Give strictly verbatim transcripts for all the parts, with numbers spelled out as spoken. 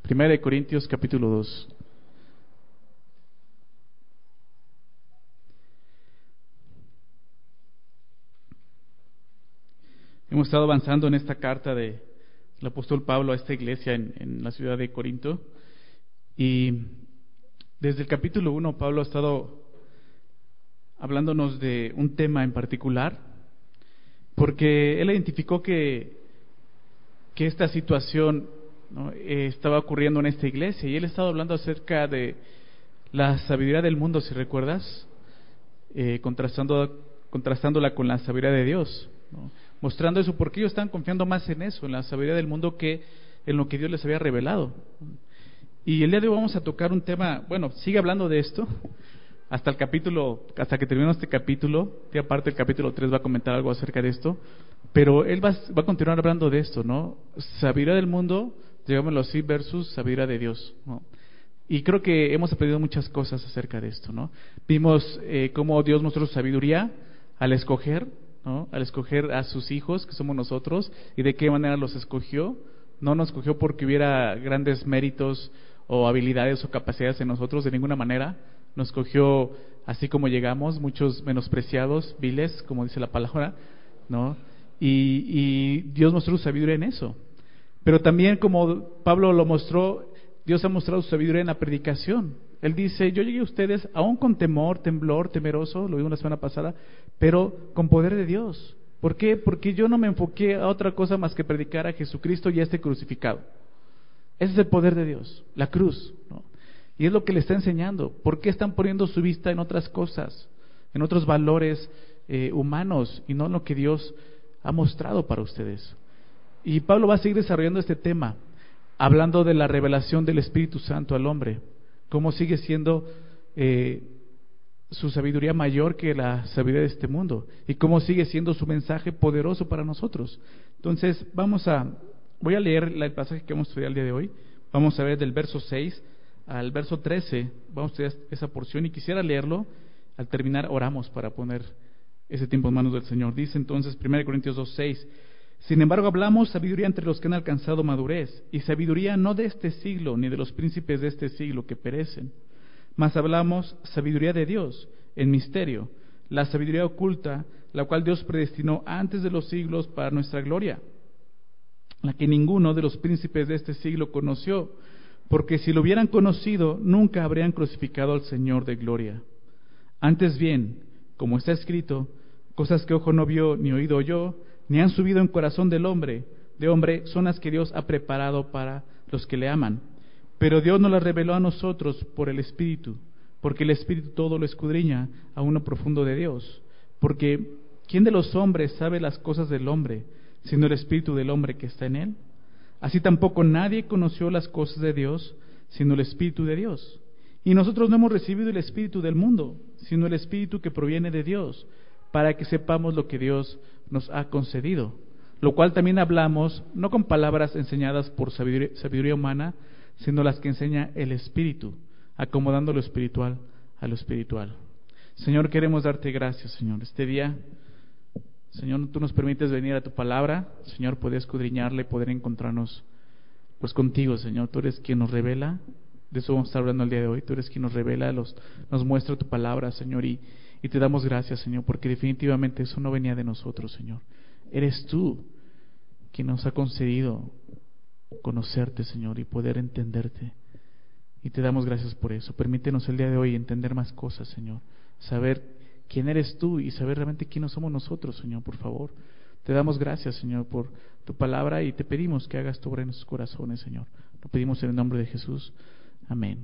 Primera de Corintios capítulo dos. Hemos estado avanzando en esta carta del apóstol Pablo a esta iglesia en, en la ciudad de Corinto, y desde el capítulo uno Pablo ha estado hablándonos de un tema en particular, porque él identificó que, que esta situación, ¿no?, eh, estaba ocurriendo en esta iglesia, y él ha estado hablando acerca de la sabiduría del mundo, si recuerdas, eh, contrastando, contrastándola con la sabiduría de Dios, ¿no?, mostrando eso, porque ellos están confiando más en eso, en la sabiduría del mundo, que en lo que Dios les había revelado. Y el día de hoy vamos a tocar un tema, bueno, sigue hablando de esto hasta el capítulo, hasta que terminemos este capítulo, y aparte el capítulo tres va a comentar algo acerca de esto, pero él va, va a continuar hablando de esto, ¿no? Sabiduría del mundo, digámoslo así, versus sabiduría de Dios, ¿no? Y creo que hemos aprendido muchas cosas acerca de esto, ¿no? Vimos eh, cómo Dios mostró su sabiduría al escoger, ¿no?, al escoger a sus hijos, que somos nosotros, y de qué manera los escogió. No nos escogió porque hubiera grandes méritos o habilidades o capacidades en nosotros, de ninguna manera. Nos escogió así como llegamos, muchos menospreciados, viles, como dice la palabra, ¿no? Y, y Dios mostró su sabiduría en eso. Pero también, como Pablo lo mostró, Dios ha mostrado su sabiduría en la predicación. Él dice: yo llegué a ustedes aún con temor, temblor, temeroso, lo vimos la semana pasada, pero con poder de Dios. ¿Por qué? Porque yo no me enfoqué a otra cosa más que predicar a Jesucristo y a este crucificado. Ese es el poder de Dios, la cruz, ¿no? Y es lo que le está enseñando. ¿Por qué están poniendo su vista en otras cosas, en otros valores eh, humanos, y no en lo que Dios ha mostrado para ustedes? Y Pablo va a seguir desarrollando este tema, hablando de la revelación del Espíritu Santo al hombre, cómo sigue siendo eh, su sabiduría mayor que la sabiduría de este mundo, y cómo sigue siendo su mensaje poderoso para nosotros. Entonces vamos a, voy a leer el pasaje que vamos a estudiar el día de hoy. Vamos a ver del verso seis al verso trece, vamos a estudiar esa porción, y quisiera leerlo. Al terminar oramos para poner ese tiempo en manos del Señor. Dice entonces Primera de Corintios dos, seis: sin embargo hablamos sabiduría entre los que han alcanzado madurez, y sabiduría no de este siglo, ni de los príncipes de este siglo que perecen, mas hablamos sabiduría de Dios en misterio, la sabiduría oculta, la cual Dios predestinó antes de los siglos para nuestra gloria, la que ninguno de los príncipes de este siglo conoció, porque si lo hubieran conocido, nunca habrían crucificado al Señor de gloria. Antes bien, como está escrito, cosas que ojo no vio, ni oído oyó, ni han subido en corazón del hombre, de hombre, son las que Dios ha preparado para los que le aman. Pero Dios nos las reveló a nosotros por el Espíritu, porque el Espíritu todo lo escudriña a uno profundo de Dios. Porque ¿quién de los hombres sabe las cosas del hombre, sino el Espíritu del hombre que está en él? Así tampoco nadie conoció las cosas de Dios, sino el Espíritu de Dios. Y nosotros no hemos recibido el Espíritu del mundo, sino el Espíritu que proviene de Dios, para que sepamos lo que Dios nos ha concedido, lo cual también hablamos, no con palabras enseñadas por sabiduría, sabiduría humana, sino las que enseña el Espíritu, acomodando lo espiritual a lo espiritual. Señor, queremos darte gracias, Señor, este día. Señor, tú nos permites venir a tu palabra, Señor, poder escudriñarla y poder encontrarnos pues contigo, Señor. Tú eres quien nos revela, de eso vamos a estar hablando el día de hoy. Tú eres quien nos revela, los, nos muestra tu palabra, Señor, y, y te damos gracias, Señor, porque definitivamente eso no venía de nosotros, Señor. Eres tú quien nos ha concedido conocerte, Señor, y poder entenderte, y te damos gracias por eso. Permítenos el día de hoy entender más cosas, Señor, saber quién eres tú y saber realmente quiénes somos nosotros, Señor, por favor. Te damos gracias, Señor, por tu palabra, y te pedimos que hagas tu obra en nuestros corazones, Señor. Lo pedimos en el nombre de Jesús. Amén.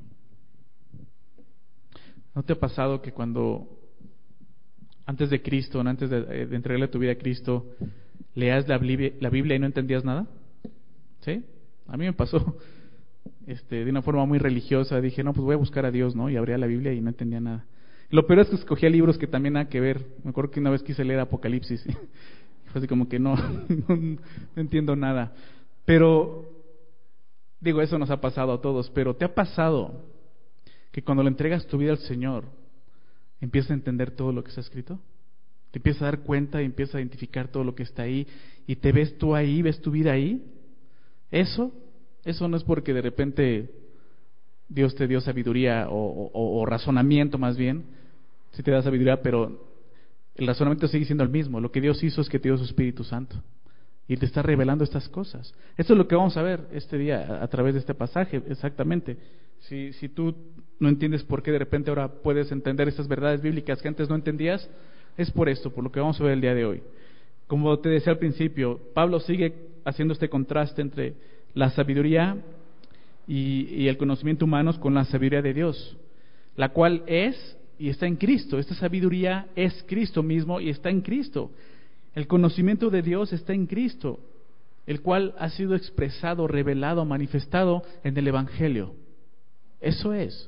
¿No te ha pasado que cuando antes de Cristo, antes de, de entregarle tu vida a Cristo, leas la Biblia, la Biblia y no entendías nada? ¿Sí? A mí me pasó este, de una forma muy religiosa. Dije, no, pues voy a buscar a Dios, ¿no? Y abría la Biblia y no entendía nada. Lo peor es que escogía libros que también nada que ver. Me acuerdo que una vez quise leer Apocalipsis. Fue así como que no, no, no entiendo nada. Pero, digo, eso nos ha pasado a todos. Pero ¿te ha pasado que cuando le entregas tu vida al Señor, empiezas a entender todo lo que está escrito? Te empiezas a dar cuenta y empiezas a identificar todo lo que está ahí, y te ves tú ahí, ves tu vida ahí. Eso Eso no es porque de repente Dios te dio sabiduría o, o, o razonamiento más bien, si te da sabiduría, pero el razonamiento sigue siendo el mismo. Lo que Dios hizo es que te dio su Espíritu Santo y te está revelando estas cosas. Esto es lo que vamos a ver este día a, a través de este pasaje, exactamente. Si, si tú no entiendes por qué de repente ahora puedes entender estas verdades bíblicas que antes no entendías, es por esto, por lo que vamos a ver el día de hoy. Como te decía al principio, Pablo sigue haciendo este contraste entre la sabiduría y, y el conocimiento humano con la sabiduría de Dios, la cual es y está en Cristo. Esta sabiduría es Cristo mismo y está en Cristo. El conocimiento de Dios está en Cristo, el cual ha sido expresado, revelado, manifestado en el Evangelio. Eso es.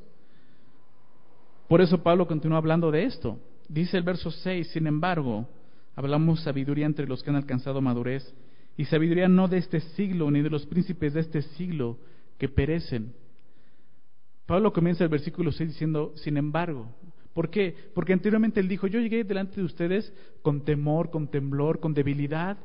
Por eso Pablo continúa hablando de esto. Dice el verso seis, sin embargo, hablamos sabiduría entre los que han alcanzado madurez, y sabiduría no de este siglo, ni de los príncipes de este siglo que perecen. Pablo comienza el versículo seis diciendo, sin embargo. ¿Por qué? Porque anteriormente él dijo, yo llegué delante de ustedes con temor, con temblor, con debilidad.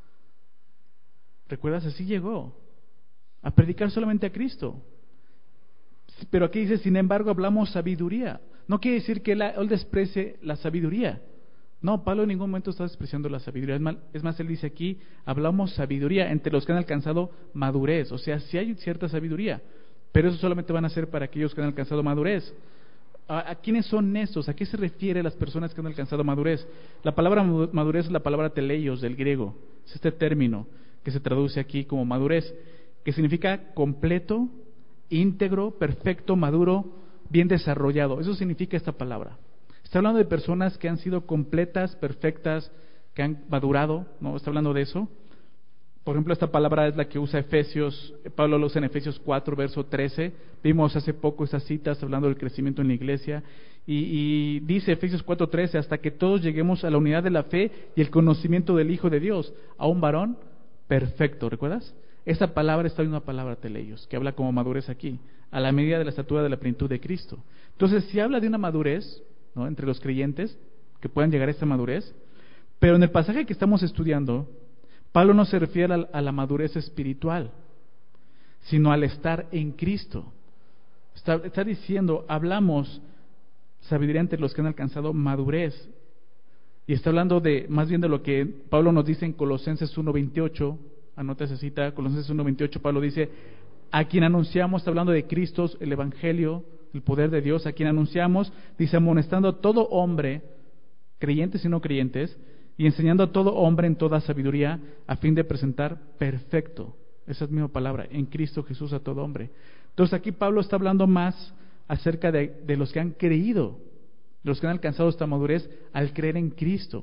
¿Recuerdas? Así llegó, a predicar solamente a Cristo. Pero aquí dice, sin embargo, hablamos sabiduría. No quiere decir que él, él desprecie la sabiduría. No, Pablo en ningún momento está despreciando la sabiduría. Es más, es más, él dice aquí, hablamos sabiduría entre los que han alcanzado madurez. O sea, sí hay cierta sabiduría, pero eso solamente van a ser para aquellos que han alcanzado madurez. ¿A, a quiénes son estos? ¿A qué se refiere las personas que han alcanzado madurez? La palabra madurez es la palabra teleios del griego. Es este término que se traduce aquí como madurez, que significa completo, íntegro, perfecto, maduro, bien desarrollado. Eso significa esta palabra. Está hablando de personas que han sido completas, perfectas, que han madurado, ¿no? Está hablando de eso. Por ejemplo, esta palabra es la que usa Efesios, Pablo lo usa en Efesios cuatro, verso trece. Vimos hace poco estas citas hablando del crecimiento en la iglesia. Y, y dice Efesios cuatro trece, hasta que todos lleguemos a la unidad de la fe y el conocimiento del Hijo de Dios, a un varón perfecto. ¿Recuerdas? Esa palabra está en una palabra teleios, que habla como madurez aquí, a la medida de la estatura de la plenitud de Cristo. Entonces, si habla de una madurez, ¿no?, entre los creyentes, que puedan llegar a esta madurez, pero en el pasaje que estamos estudiando, Pablo no se refiere a, a la madurez espiritual, sino al estar en Cristo. Está, está diciendo, hablamos sabiduría entre los que han alcanzado madurez. Y está hablando de, más bien de lo que Pablo nos dice en Colosenses uno veintiocho, anota esa cita, Colosenses uno veintiocho, Pablo dice, a quien anunciamos, está hablando de Cristo, el Evangelio, el poder de Dios, a quien anunciamos, dice, amonestando a todo hombre, creyentes y no creyentes, y enseñando a todo hombre en toda sabiduría, a fin de presentar perfecto, esa es la misma palabra, en Cristo Jesús a todo hombre. Entonces aquí Pablo está hablando más acerca de, de los que han creído, de los que han alcanzado esta madurez al creer en Cristo.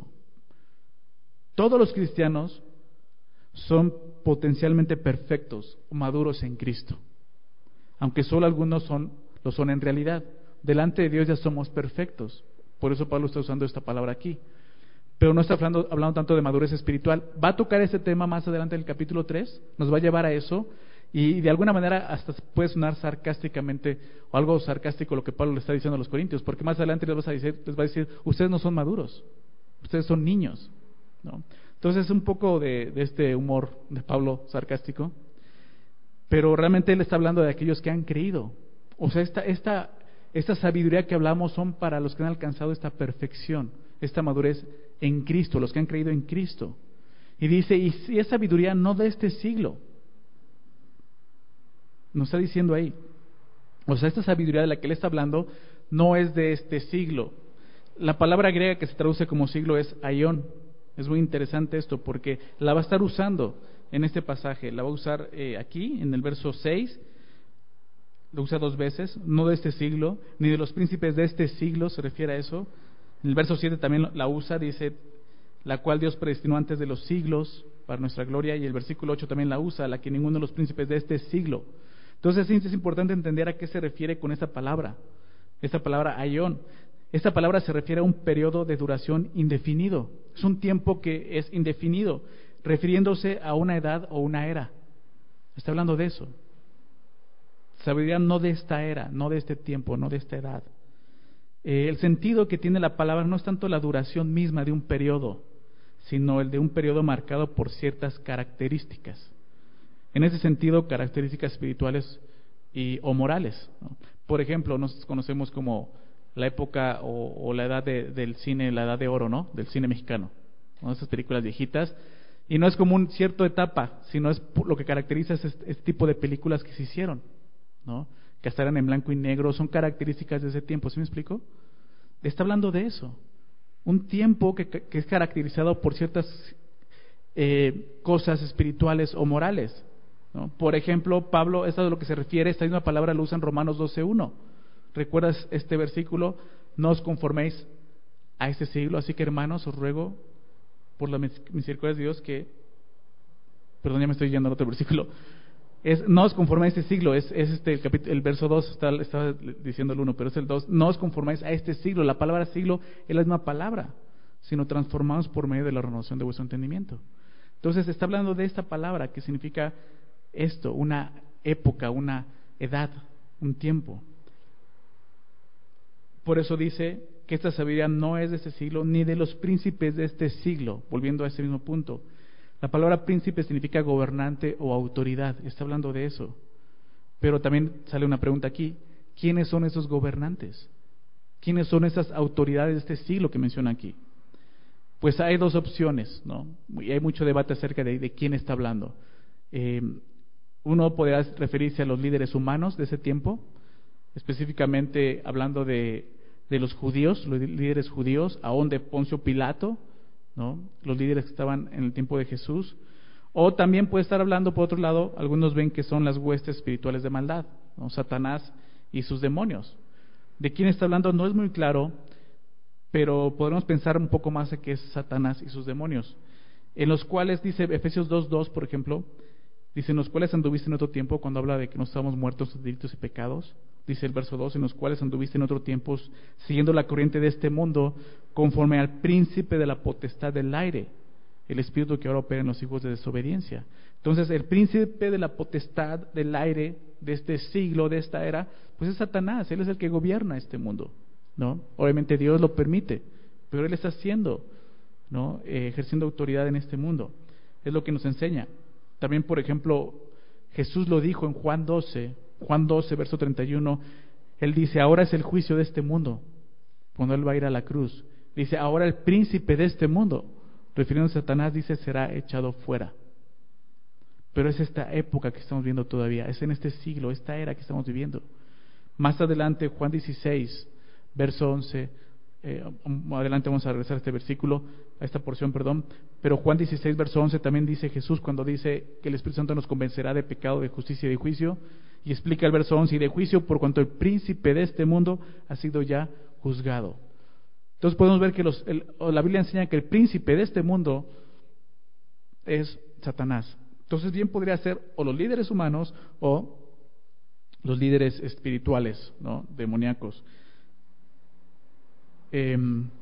Todos los cristianos son potencialmente perfectos o maduros en Cristo, aunque solo algunos son, lo son en realidad. Delante de Dios ya somos perfectos, por eso Pablo está usando esta palabra aquí. Pero no está hablando, hablando tanto de madurez espiritual. Va a tocar este tema más adelante en el capítulo tres, nos va a llevar a eso, y de alguna manera hasta puede sonar sarcásticamente o algo sarcástico lo que Pablo le está diciendo a los corintios, porque más adelante les va a decir, les va a decir ustedes no son maduros, ustedes son niños, ¿no? Entonces es un poco de, de este humor de Pablo sarcástico, pero realmente él está hablando de aquellos que han creído. O sea, esta, esta, esta sabiduría que hablamos son para los que han alcanzado esta perfección, esta madurez en Cristo, los que han creído en Cristo. Y dice, y si es sabiduría no de este siglo, nos está diciendo ahí. O sea, esta sabiduría de la que él está hablando no es de este siglo. La palabra griega que se traduce como siglo es aion. Es muy interesante esto porque la va a estar usando en este pasaje. La va a usar eh, aquí en el verso seis. Lo usa dos veces, no de este siglo, ni de los príncipes de este siglo, se refiere a eso. En el verso siete también la usa, dice, la cual Dios predestinó antes de los siglos para nuestra gloria, y el versículo ocho también la usa, la que ninguno de los príncipes de este siglo. Entonces sí, es importante entender a qué se refiere con esta palabra, esta palabra aion. Esta palabra se refiere a un periodo de duración indefinido, es un tiempo que es indefinido, refiriéndose a una edad o una era. Está hablando de eso. Sabiduría no de esta era, no de este tiempo, no de esta edad. Eh, el sentido que tiene la palabra no es tanto la duración misma de un periodo, sino el de un periodo marcado por ciertas características. En ese sentido, características espirituales y, o morales, ¿no? Por ejemplo, nos conocemos como la época o, o la edad de, del cine, la edad de oro, ¿no? Del cine mexicano, ¿no? Esas películas viejitas. Y no es como un cierta etapa, sino es lo que caracteriza este, este tipo de películas que se hicieron, ¿no? Que hasta eran en blanco y negro, son características de ese tiempo. ¿Sí me explico? Está hablando de eso. Un tiempo que, que es caracterizado por ciertas eh, cosas espirituales o morales, ¿no? Por ejemplo, Pablo, esto es a lo que se refiere, esta misma palabra lo usa en Romanos doce uno. ¿Recuerdas este versículo? No os conforméis a este siglo, así que hermanos, os ruego por la misericordia de Dios que, perdón, ya me estoy yendo al otro versículo, es no os conforméis a este siglo, es, es este el, capítulo, el verso dos, está, estaba diciendo el uno, pero es el dos, no os conforméis a este siglo. La palabra siglo es la misma palabra, sino transformados por medio de la renovación de vuestro entendimiento. Entonces está hablando de esta palabra que significa esto, una época, una edad, un tiempo. Por eso dice que esta sabiduría no es de este siglo, ni de los príncipes de este siglo, volviendo a ese mismo punto. La palabra príncipe significa gobernante o autoridad, está hablando de eso. Pero también sale una pregunta aquí, ¿quiénes son esos gobernantes? ¿Quiénes son esas autoridades de este siglo que menciona aquí? Pues hay dos opciones, ¿no? Y hay mucho debate acerca de, de quién está hablando. Eh, uno podría referirse a los líderes humanos de ese tiempo, específicamente hablando de, de los judíos, los líderes judíos, aún de Poncio Pilato, ¿no? Los líderes que estaban en el tiempo de Jesús. O también puede estar hablando, por otro lado, algunos ven que son las huestes espirituales de maldad, ¿no? Satanás y sus demonios. ¿De quién está hablando? No es muy claro, pero podemos pensar un poco más en qué es Satanás y sus demonios, en los cuales dice Efesios dos dos, por ejemplo, dice, en los cuales anduviste en otro tiempo, cuando habla de que no estábamos muertos en delitos y pecados. Dice el verso dos, en los cuales anduviste en otro tiempo, siguiendo la corriente de este mundo, conforme al príncipe de la potestad del aire, el espíritu que ahora opera en los hijos de desobediencia. Entonces, el príncipe de la potestad del aire de este siglo, de esta era, pues es Satanás. Él es el que gobierna este mundo, ¿no? Obviamente Dios lo permite, pero él está haciendo, ¿no? Eh, ejerciendo autoridad en este mundo. Es lo que nos enseña. También, por ejemplo, Jesús lo dijo en Juan doce, Juan doce, verso treinta y uno, él dice, ahora es el juicio de este mundo, cuando él va a ir a la cruz. Dice, ahora el príncipe de este mundo, refiriéndose a Satanás, dice, será echado fuera. Pero es esta época que estamos viendo todavía, es en este siglo, esta era que estamos viviendo. Más adelante, Juan dieciséis, verso once, eh, adelante vamos a regresar a este versículo, a esta porción, perdón, pero Juan dieciséis, verso once, también dice Jesús cuando dice que el Espíritu Santo nos convencerá de pecado, de justicia y de juicio, y explica el verso once, y de juicio por cuanto el príncipe de este mundo ha sido ya juzgado. Entonces podemos ver que los, el, la Biblia enseña que el príncipe de este mundo es Satanás. Entonces bien podría ser o los líderes humanos o los líderes espirituales, ¿no? Demoníacos. Eh,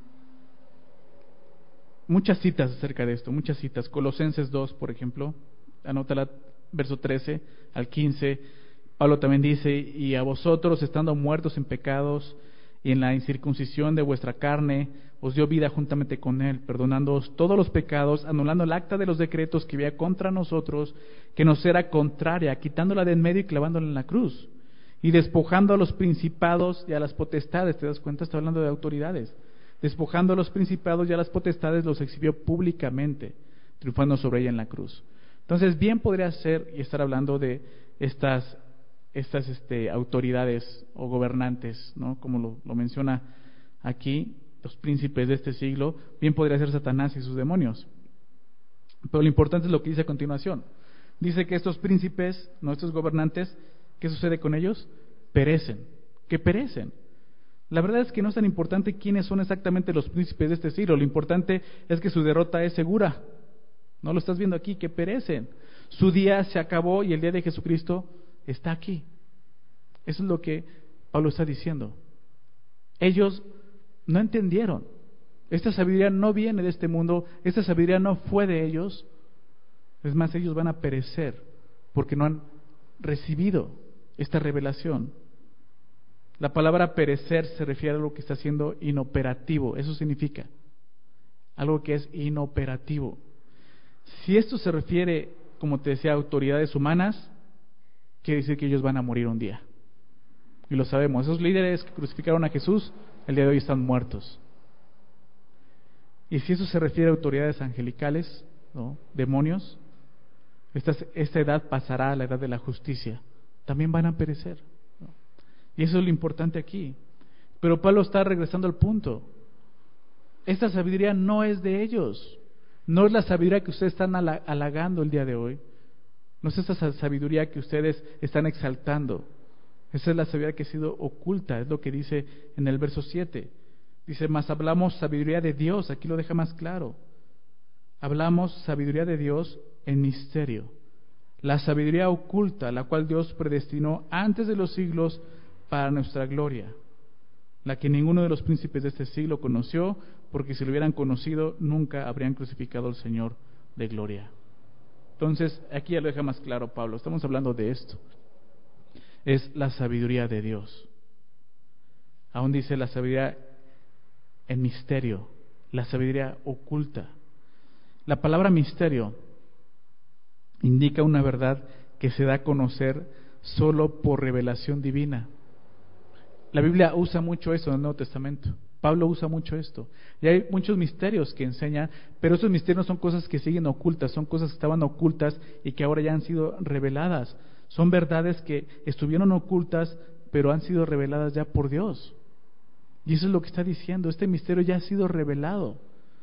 muchas citas acerca de esto, muchas citas. Colosenses dos, por ejemplo, anótala, verso trece al quince. Pablo también dice, y a vosotros, estando muertos en pecados y en la incircuncisión de vuestra carne, os dio vida juntamente con él, perdonándoos todos los pecados, anulando el acta de los decretos que había contra nosotros, que nos era contraria, quitándola de en medio y clavándola en la cruz, y despojando a los principados y a las potestades. ¿Te das cuenta? Está hablando de autoridades. Despojando a los principados y a las potestades, los exhibió públicamente, triunfando sobre ella en la cruz. Entonces bien podría ser y estar hablando de estas estas este, autoridades o gobernantes, ¿no? Como lo, lo menciona aquí, los príncipes de este siglo, bien podría ser Satanás y sus demonios. Pero lo importante es lo que dice a continuación. Dice que estos príncipes, nuestros gobernantes, ¿qué sucede con ellos? Perecen, que perecen. La verdad es que no es tan importante quiénes son exactamente los príncipes de este siglo, lo importante es que su derrota es segura. ¿No lo estás viendo aquí? Que perecen. Su día se acabó y el día de Jesucristo está aquí. Eso es lo que Pablo está diciendo. Ellos no entendieron. Esta sabiduría no viene de este mundo, esta sabiduría no fue de ellos. Es más, ellos van a perecer porque no han recibido esta revelación. La palabra perecer se refiere a algo que está siendo inoperativo. Eso significa algo que es inoperativo. Si esto se refiere como te decía, autoridades humanas, quiere decir que ellos van a morir un día. Y lo sabemos, esos líderes que crucificaron a Jesús, el día de hoy están muertos. Y si eso se refiere a autoridades angelicales, ¿no?, demonios, esta, esta edad pasará a la edad de la justicia, también van a perecer, ¿no? Y eso es lo importante aquí. Pero Pablo está regresando al punto. Esta sabiduría no es de ellos, no es la sabiduría que ustedes están halagando el día de hoy, no es esa sabiduría que ustedes están exaltando. Esa es la sabiduría que ha sido oculta, es lo que dice en el verso siete. Dice, mas hablamos sabiduría de Dios, aquí lo deja más claro. Hablamos sabiduría de Dios en misterio. La sabiduría oculta, la cual Dios predestinó antes de los siglos para nuestra gloria. La que ninguno de los príncipes de este siglo conoció, porque si lo hubieran conocido, nunca habrían crucificado al Señor de gloria. Entonces, aquí ya lo deja más claro Pablo, estamos hablando de esto. Es la sabiduría de Dios. Aún dice la sabiduría en misterio, la sabiduría oculta. La palabra misterio indica una verdad que se da a conocer solo por revelación divina. La Biblia usa mucho eso en el Nuevo Testamento. Pablo usa mucho esto. Y hay muchos misterios que enseña, pero esos misterios son cosas que siguen ocultas, son cosas que estaban ocultas y que ahora ya han sido reveladas. Son verdades que estuvieron ocultas, pero han sido reveladas ya por Dios. Y eso es lo que está diciendo, este misterio ya ha sido revelado.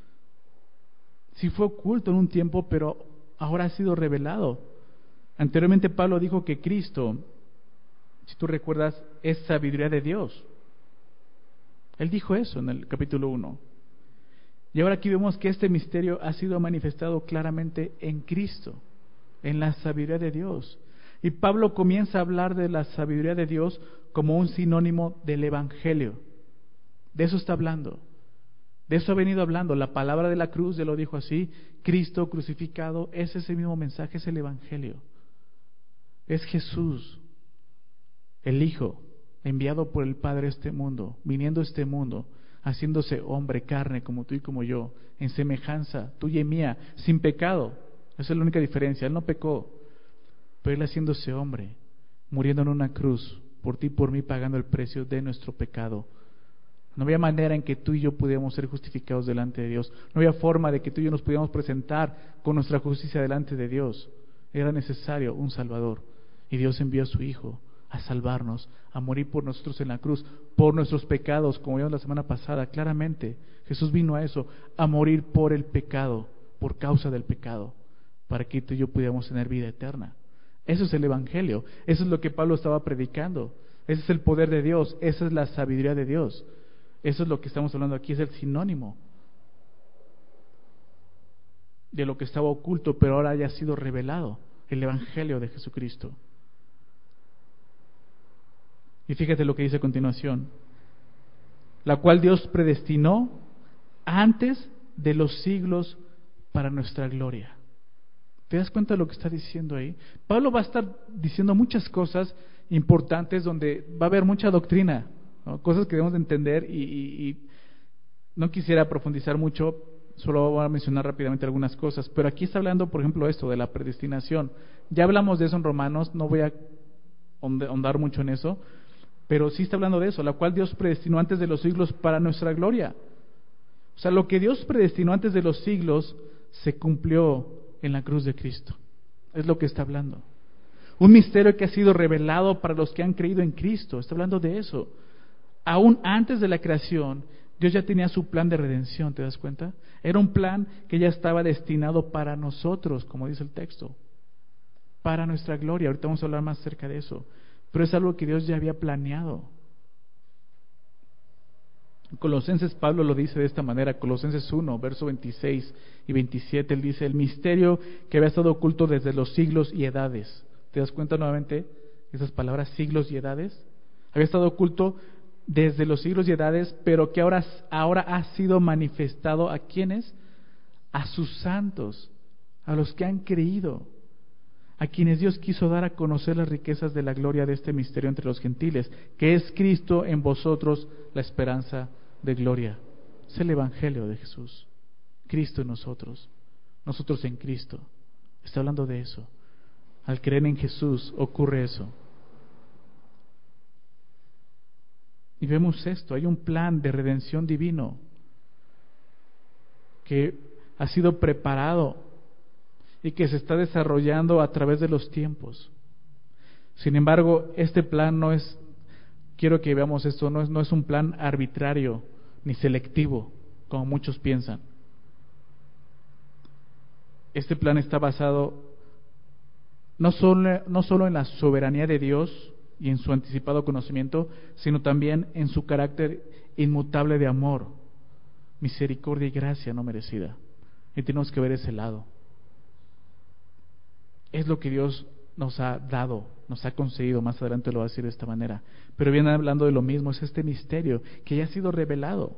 Sí fue oculto en un tiempo, pero ahora ha sido revelado. Anteriormente Pablo dijo que Cristo, si tú recuerdas, es sabiduría de Dios. Él dijo eso en el capítulo uno. Y ahora aquí vemos que este misterio ha sido manifestado claramente en Cristo, en la sabiduría de Dios. Y Pablo comienza a hablar de la sabiduría de Dios como un sinónimo del Evangelio. De eso está hablando. De eso ha venido hablando. La palabra de la cruz, ya lo dijo así, Cristo crucificado, es ese mismo mensaje, es el Evangelio. Es Jesús, el Hijo, enviado por el Padre a este mundo, viniendo a este mundo, haciéndose hombre, carne, como tú y como yo, en semejanza tuya y mía, sin pecado. Esa es la única diferencia. Él no pecó, pero Él haciéndose hombre, muriendo en una cruz, por ti y por mí, pagando el precio de nuestro pecado. No había manera en que tú y yo pudiéramos ser justificados delante de Dios. No había forma de que tú y yo nos pudiéramos presentar con nuestra justicia delante de Dios. Era necesario un Salvador. Y Dios envió a su Hijo a salvarnos, a morir por nosotros en la cruz, por nuestros pecados, como vimos la semana pasada, claramente. Jesús vino a eso, a morir por el pecado, por causa del pecado, para que tú y yo pudiéramos tener vida eterna. Eso es el Evangelio, eso es lo que Pablo estaba predicando, ese es el poder de Dios, esa es la sabiduría de Dios. Eso es lo que estamos hablando aquí, es el sinónimo de lo que estaba oculto, pero ahora ya ha sido revelado, el Evangelio de Jesucristo. Y fíjate lo que dice a continuación, la cual Dios predestinó antes de los siglos para nuestra gloria. ¿Te das cuenta de lo que está diciendo ahí? Pablo va a estar diciendo muchas cosas importantes donde va a haber mucha doctrina, ¿no? Cosas que debemos de entender y, y, y no quisiera profundizar mucho, solo voy a mencionar rápidamente algunas cosas, pero aquí está hablando, por ejemplo, esto de la predestinación. Ya hablamos de eso en Romanos, no voy a ahondar mucho en eso, pero sí está hablando de eso, la cual Dios predestinó antes de los siglos para nuestra gloria. O sea, lo que Dios predestinó antes de los siglos se cumplió en la cruz de Cristo. Es lo que está hablando. Un misterio que ha sido revelado para los que han creído en Cristo. Está hablando de eso. Aún antes de la creación, Dios ya tenía su plan de redención, ¿te das cuenta? Era un plan que ya estaba destinado para nosotros, como dice el texto, para nuestra gloria. Ahorita vamos a hablar más acerca de eso, pero es algo que Dios ya había planeado. Colosenses, Pablo lo dice de esta manera, Colosenses uno, verso veintiséis y veintisiete, él dice, el misterio que había estado oculto desde los siglos y edades. ¿Te das cuenta nuevamente esas palabras, siglos y edades? Había estado oculto desde los siglos y edades, pero que ahora, ahora ha sido manifestado ¿a quiénes? A sus santos, a los que han creído, a quienes Dios quiso dar a conocer las riquezas de la gloria de este misterio entre los gentiles, que es Cristo en vosotros, la esperanza de gloria. Es el Evangelio de Jesús, Cristo en nosotros, nosotros en Cristo. Está hablando de eso. Al creer en Jesús ocurre eso. Y vemos esto, hay un plan de redención divino que ha sido preparado y que se está desarrollando a través de los tiempos. Sin embargo, este plan no es, quiero que veamos esto, no es, no es un plan arbitrario ni selectivo, como muchos piensan. Este plan está basado no solo, no solo en la soberanía de Dios y en su anticipado conocimiento, sino también en su carácter inmutable de amor, misericordia y gracia no merecida. Y tenemos que ver ese lado. Es lo que Dios nos ha dado, nos ha concedido. Más adelante lo va a decir de esta manera, pero viene hablando de lo mismo. Es este misterio que ya ha sido revelado,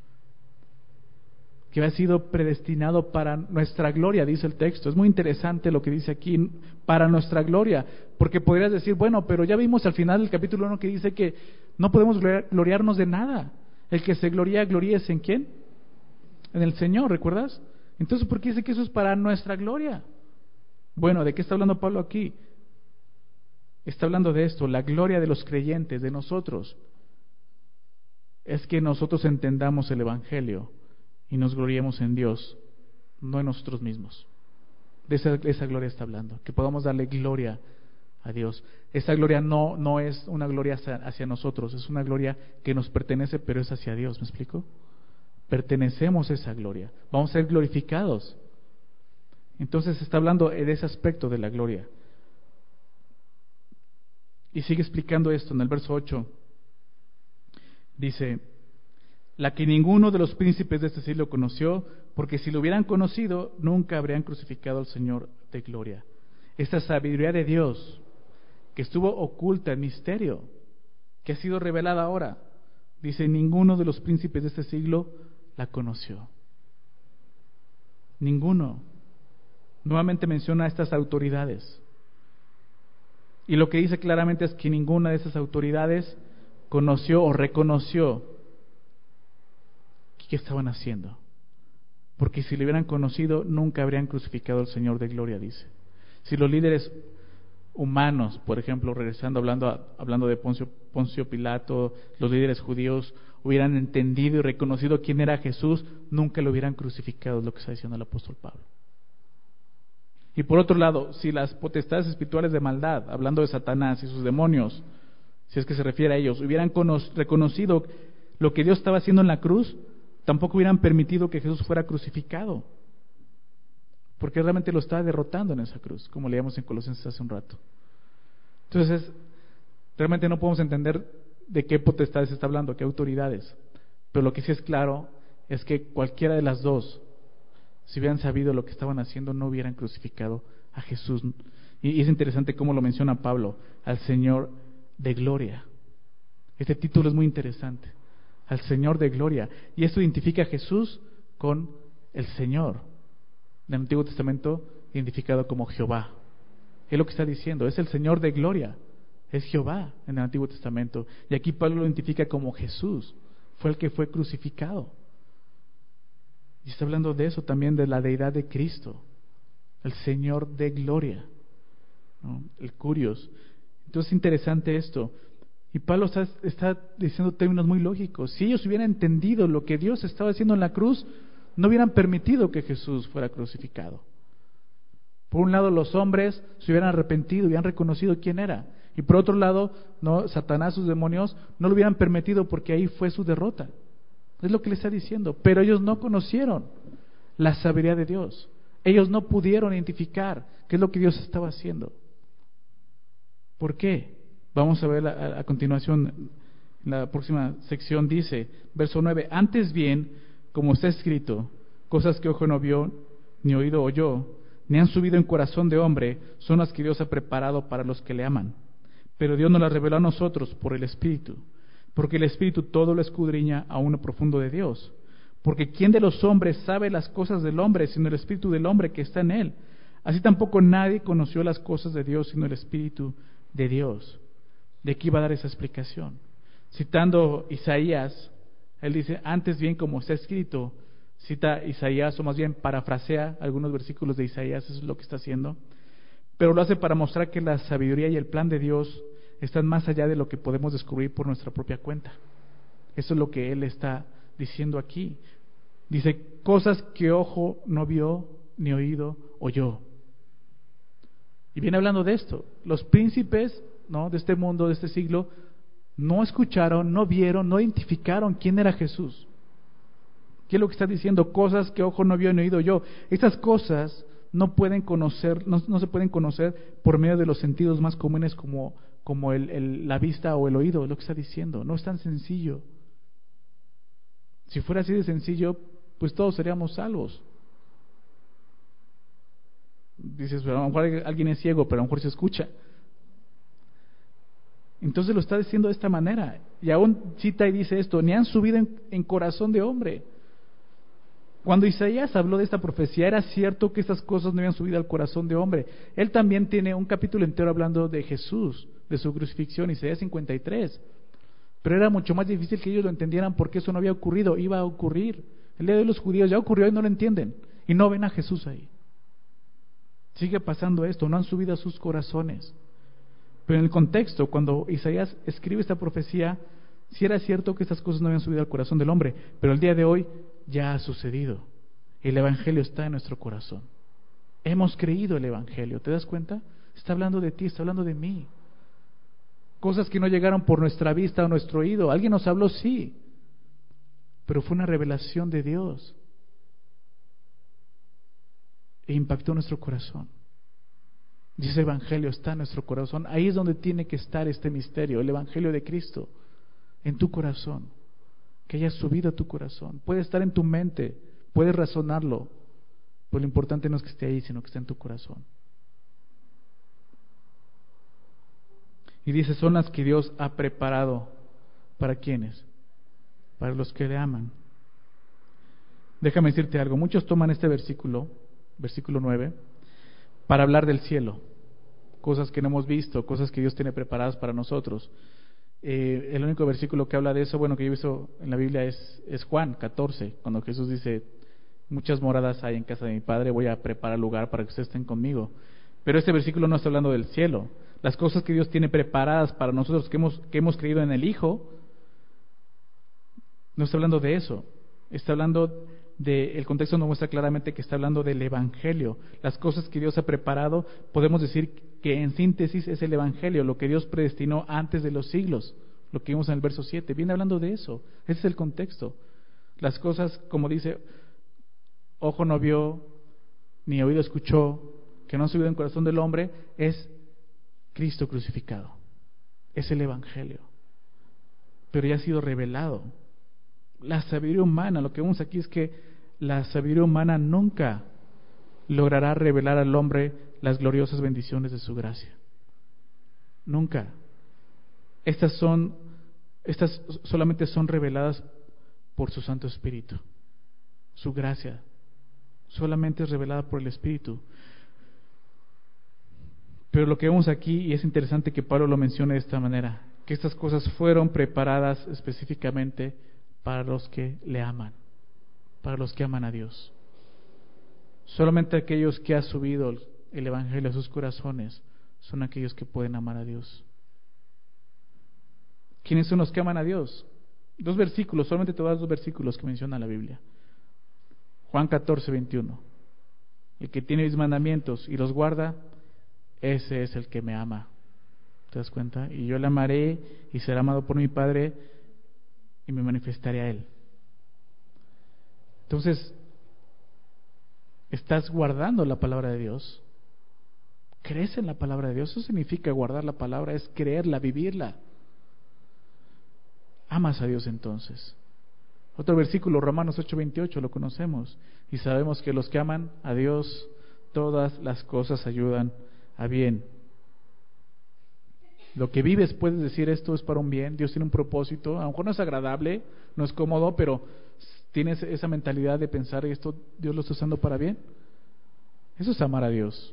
que ha sido predestinado para nuestra gloria, dice el texto. Es muy interesante lo que dice aquí, para nuestra gloria, porque podrías decir, bueno, pero ya vimos al final del capítulo uno que dice que no podemos gloriarnos de nada. El que se gloría, gloríese en ¿quién? En el Señor, ¿recuerdas? Entonces, ¿por qué dice que eso es para nuestra gloria? Bueno, ¿de qué está hablando Pablo aquí? Está hablando de esto, la gloria de los creyentes, de nosotros. Es que nosotros entendamos el Evangelio y nos gloriemos en Dios, no en nosotros mismos. De esa, esa gloria está hablando, que podamos darle gloria a Dios. Esa gloria no, no es una gloria hacia, hacia nosotros, es una gloria que nos pertenece, pero es hacia Dios, ¿me explico? Pertenecemos a esa gloria, vamos a ser glorificados. Entonces está hablando de ese aspecto de la gloria. Y sigue explicando esto en el verso ocho. Dice: la que ninguno de los príncipes de este siglo conoció, porque si lo hubieran conocido, nunca habrían crucificado al Señor de gloria. Esta sabiduría de Dios, que estuvo oculta en misterio, que ha sido revelada ahora, dice, ninguno de los príncipes de este siglo la conoció. Ninguno. Nuevamente menciona a estas autoridades. Y lo que dice claramente es que ninguna de esas autoridades conoció o reconoció qué estaban haciendo. Porque si lo hubieran conocido, nunca habrían crucificado al Señor de gloria, dice. Si los líderes humanos, por ejemplo, regresando hablando, a, hablando de Poncio, Poncio Pilato, los líderes judíos hubieran entendido y reconocido quién era Jesús, nunca lo hubieran crucificado, es lo que está diciendo el apóstol Pablo. Y por otro lado, si las potestades espirituales de maldad, hablando de Satanás y sus demonios, si es que se refiere a ellos, hubieran cono- reconocido lo que Dios estaba haciendo en la cruz, tampoco hubieran permitido que Jesús fuera crucificado, porque realmente lo estaba derrotando en esa cruz, como leíamos en Colosenses hace un rato. Entonces, realmente no podemos entender de qué potestades está hablando, qué autoridades, pero lo que sí es claro es que cualquiera de las dos, si hubieran sabido lo que estaban haciendo, no hubieran crucificado a Jesús. Y es interesante cómo lo menciona Pablo, al Señor de gloria. Este título es muy interesante, al Señor de gloria. Y esto identifica a Jesús con el Señor. En el Antiguo Testamento, identificado como Jehová. Es lo que está diciendo, es el Señor de gloria. Es Jehová en el Antiguo Testamento. Y aquí Pablo lo identifica como Jesús. Fue el que fue crucificado. Y está hablando de eso también, de la deidad de Cristo, el Señor de gloria, ¿no? El Curios. Entonces es interesante esto. Y Pablo está, está diciendo términos muy lógicos. Si ellos hubieran entendido lo que Dios estaba haciendo en la cruz, no hubieran permitido que Jesús fuera crucificado. Por un lado, los hombres se hubieran arrepentido y hubieran reconocido quién era. Y por otro lado, no, Satanás, sus demonios, no lo hubieran permitido porque ahí fue su derrota. Es lo que le está diciendo. Pero ellos no conocieron la sabiduría de Dios. Ellos no pudieron identificar qué es lo que Dios estaba haciendo. ¿Por qué? Vamos a ver a, a continuación, en la próxima sección dice, verso nueve, antes bien, como está escrito, cosas que ojo no vio, ni oído oyó, ni han subido en corazón de hombre, son las que Dios ha preparado para los que le aman. Pero Dios nos las reveló a nosotros por el Espíritu. Porque el Espíritu todo lo escudriña a uno profundo de Dios. Porque ¿quién de los hombres sabe las cosas del hombre, sino el Espíritu del hombre que está en él? Así tampoco nadie conoció las cosas de Dios, sino el Espíritu de Dios. De aquí va a dar esa explicación. Citando Isaías, él dice, antes bien como está escrito, cita Isaías, o más bien parafrasea algunos versículos de Isaías, eso es lo que está haciendo, pero lo hace para mostrar que la sabiduría y el plan de Dios están más allá de lo que podemos descubrir por nuestra propia cuenta. Eso es lo que él está diciendo aquí. Dice, cosas que ojo no vio, ni oído oyó. Y viene hablando de esto. Los príncipes, ¿no?, de este mundo, de este siglo, no escucharon, no vieron, no identificaron quién era Jesús. ¿Qué es lo que está diciendo? Cosas que ojo no vio ni oído oyó. Estas cosas no pueden conocer, no, no se pueden conocer por medio de los sentidos más comunes como, como el, el, la vista o el oído, es lo que está diciendo. No es tan sencillo. Si fuera así de sencillo, pues todos seríamos salvos. Dices, pero a lo mejor alguien es ciego, pero a lo mejor se escucha. Entonces lo está diciendo de esta manera. Y aún cita y dice esto, ni han subido en, en corazón de hombre. Cuando Isaías habló de esta profecía, era cierto que estas cosas no habían subido al corazón de hombre. Él también tiene un capítulo entero hablando de Jesús, de su crucifixión, Isaías cincuenta y tres. Pero era mucho más difícil que ellos lo entendieran porque eso no había ocurrido, iba a ocurrir. El día de hoy los judíos ya ocurrió y no lo entienden. Y no ven a Jesús ahí. Sigue pasando esto, no han subido a sus corazones. Pero en el contexto, cuando Isaías escribe esta profecía, sí era cierto que estas cosas no habían subido al corazón del hombre, pero el día de hoy ya ha sucedido. El Evangelio está en nuestro corazón. Hemos creído el Evangelio, ¿te das cuenta? Está hablando de ti, está hablando de mí. Cosas que no llegaron por nuestra vista o nuestro oído. Alguien nos habló, sí, pero fue una revelación de Dios. E impactó nuestro corazón. Y ese Evangelio está en nuestro corazón. Ahí es donde tiene que estar este misterio, el Evangelio de Cristo, en tu corazón. Que haya subido a tu corazón. Puede estar en tu mente, puedes razonarlo, pero lo importante no es que esté ahí, sino que esté en tu corazón. Y dice, son las que Dios ha preparado. ¿Para quiénes? Para los que le aman. Déjame decirte algo, muchos toman este versículo, versículo nueve, para hablar del cielo, cosas que no hemos visto, cosas que Dios tiene preparadas para nosotros. Eh, el único versículo que habla de eso, bueno, que yo he visto en la Biblia es, es Juan catorce, cuando Jesús dice, muchas moradas hay en casa de mi Padre, voy a preparar lugar para que ustedes estén conmigo. Pero este versículo no está hablando del cielo. Las cosas que Dios tiene preparadas para nosotros que hemos, que hemos creído en el Hijo, no está hablando de eso. Está hablando de, el contexto nos muestra claramente que está hablando del Evangelio. Las cosas que Dios ha preparado, podemos decir que en síntesis es el Evangelio, lo que Dios predestinó antes de los siglos, lo que vimos en el verso siete. Viene hablando de eso. Ese es el contexto. Las cosas, como dice, ojo no vio, ni oído escuchó, que no han subido en el corazón del hombre, es Cristo crucificado. Es el Evangelio. Pero ya ha sido revelado. La sabiduría humana, lo que vemos aquí es que la sabiduría humana nunca logrará revelar al hombre las gloriosas bendiciones de su gracia. Nunca. Estas son, estas solamente son reveladas por su Santo Espíritu. Su gracia solamente es revelada por el Espíritu. Pero lo que vemos aquí, y es interesante que Pablo lo mencione de esta manera, que estas cosas fueron preparadas específicamente para los que le aman, para los que aman a Dios. Solamente aquellos que han subido el Evangelio a sus corazones son aquellos que pueden amar a Dios. ¿Quiénes son los que aman a Dios? Dos versículos, solamente te voy a dar dos versículos que menciona la Biblia. Juan catorce, veintiuno. El que tiene mis mandamientos y los guarda, ese es el que me ama. ¿Te das cuenta? Y yo le amaré y será amado por mi Padre y me manifestaré a Él. Entonces, ¿estás guardando la palabra de Dios? ¿Crees en la palabra de Dios? Eso significa guardar la palabra, es creerla, vivirla. Amas a Dios entonces. Otro versículo, Romanos ocho veintiocho, lo conocemos. Y sabemos que los que aman a Dios, todas las cosas ayudan a bien. Lo que vives, puedes decir, esto es para un bien, Dios tiene un propósito, a lo mejor no es agradable, no es cómodo, pero tienes esa mentalidad de pensar, esto Dios lo está usando para bien. Eso es amar a Dios.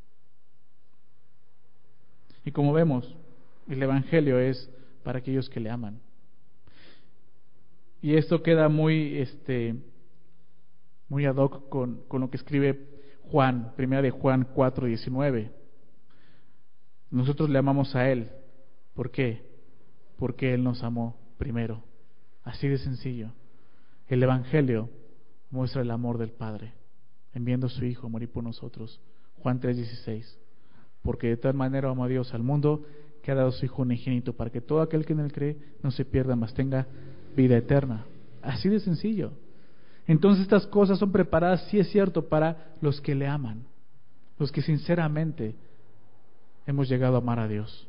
Y como vemos, el Evangelio es para aquellos que le aman. Y esto queda muy este muy ad hoc con, con lo que escribe Juan, primera de Juan cuatro diecinueve. Nosotros le amamos a Él. ¿Por qué? Porque Él nos amó primero. Así de sencillo. El Evangelio muestra el amor del Padre, enviando a su Hijo a morir por nosotros. Juan tres dieciséis. Porque de tal manera amó a Dios al mundo, que ha dado a su Hijo unigénito, para que todo aquel que en Él cree no se pierda, mas tenga vida eterna. Así de sencillo. Entonces estas cosas son preparadas, sí es cierto, para los que le aman, los que sinceramente hemos llegado a amar a Dios.